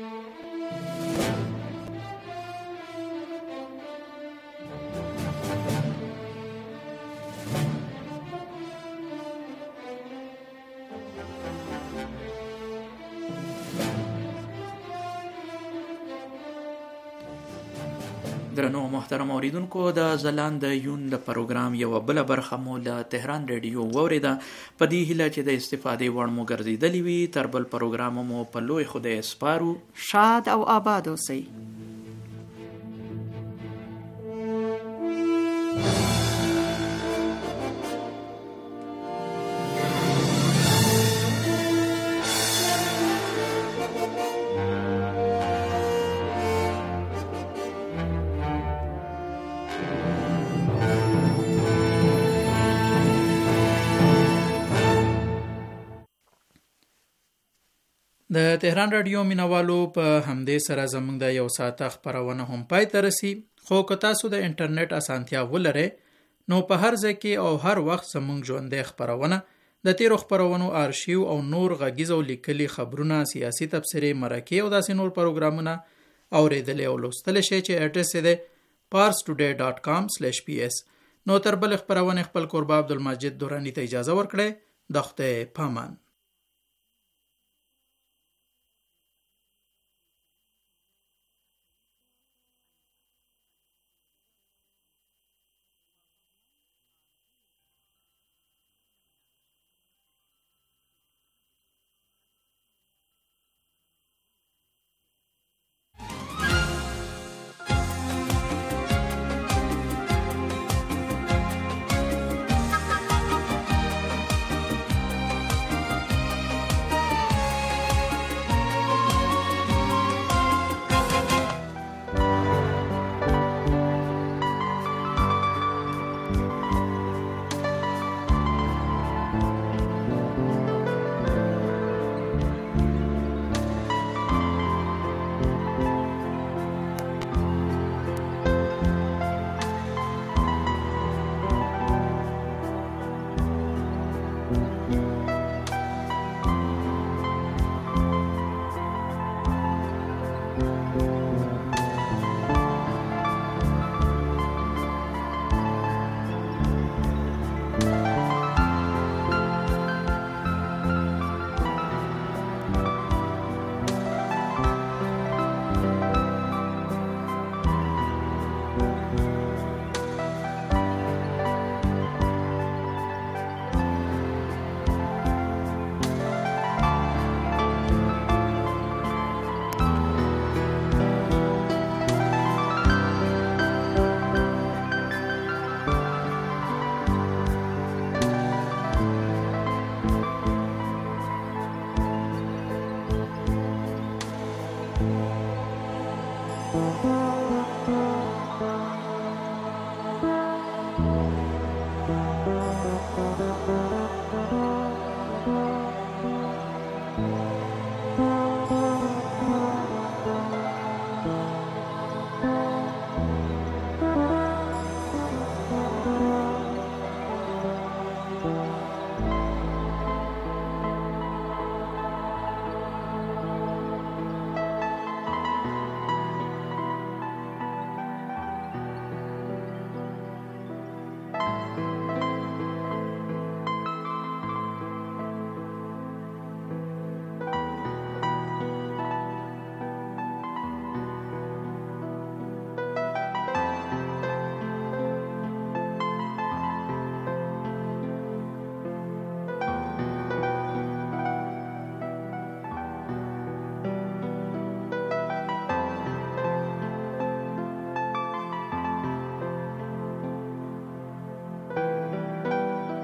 درنو محترم اوریدونکو، د ځلانده یون د پروګرام یوه بله برخه مو له تهران ریډیو واورېده. په دې هیله چې د استفادې وړ مو ګرځېدلې وي. تر بل پروګرام مو په لوی خدای سپارو. شاد او آباد اوسئ. د تهران رادیو مینوالو په همدې سره زموږ د یو ساعته خپرونه هم پای ته رسي. خو که تاسو د انټرنیټ اسانتیا ولرئ نو په هر ځای کې او هر وخت زموږ ژوندۍ خپرونه، د تیرو خپرونو آرشیو او نور غږیز او لیکلي خبرونه، سیاسي تبصرې، مرکې او داسې نور پروګرامونه اورېدلی او لوستلی شئ چې اډرس یې دی پارس ټوډے ډاټ کام سلیش پی ایس. نو تر بلې خپرونې خپل کوربه عبدالمجید دوراني ته اجازه ورکړئ. د خدای پامان.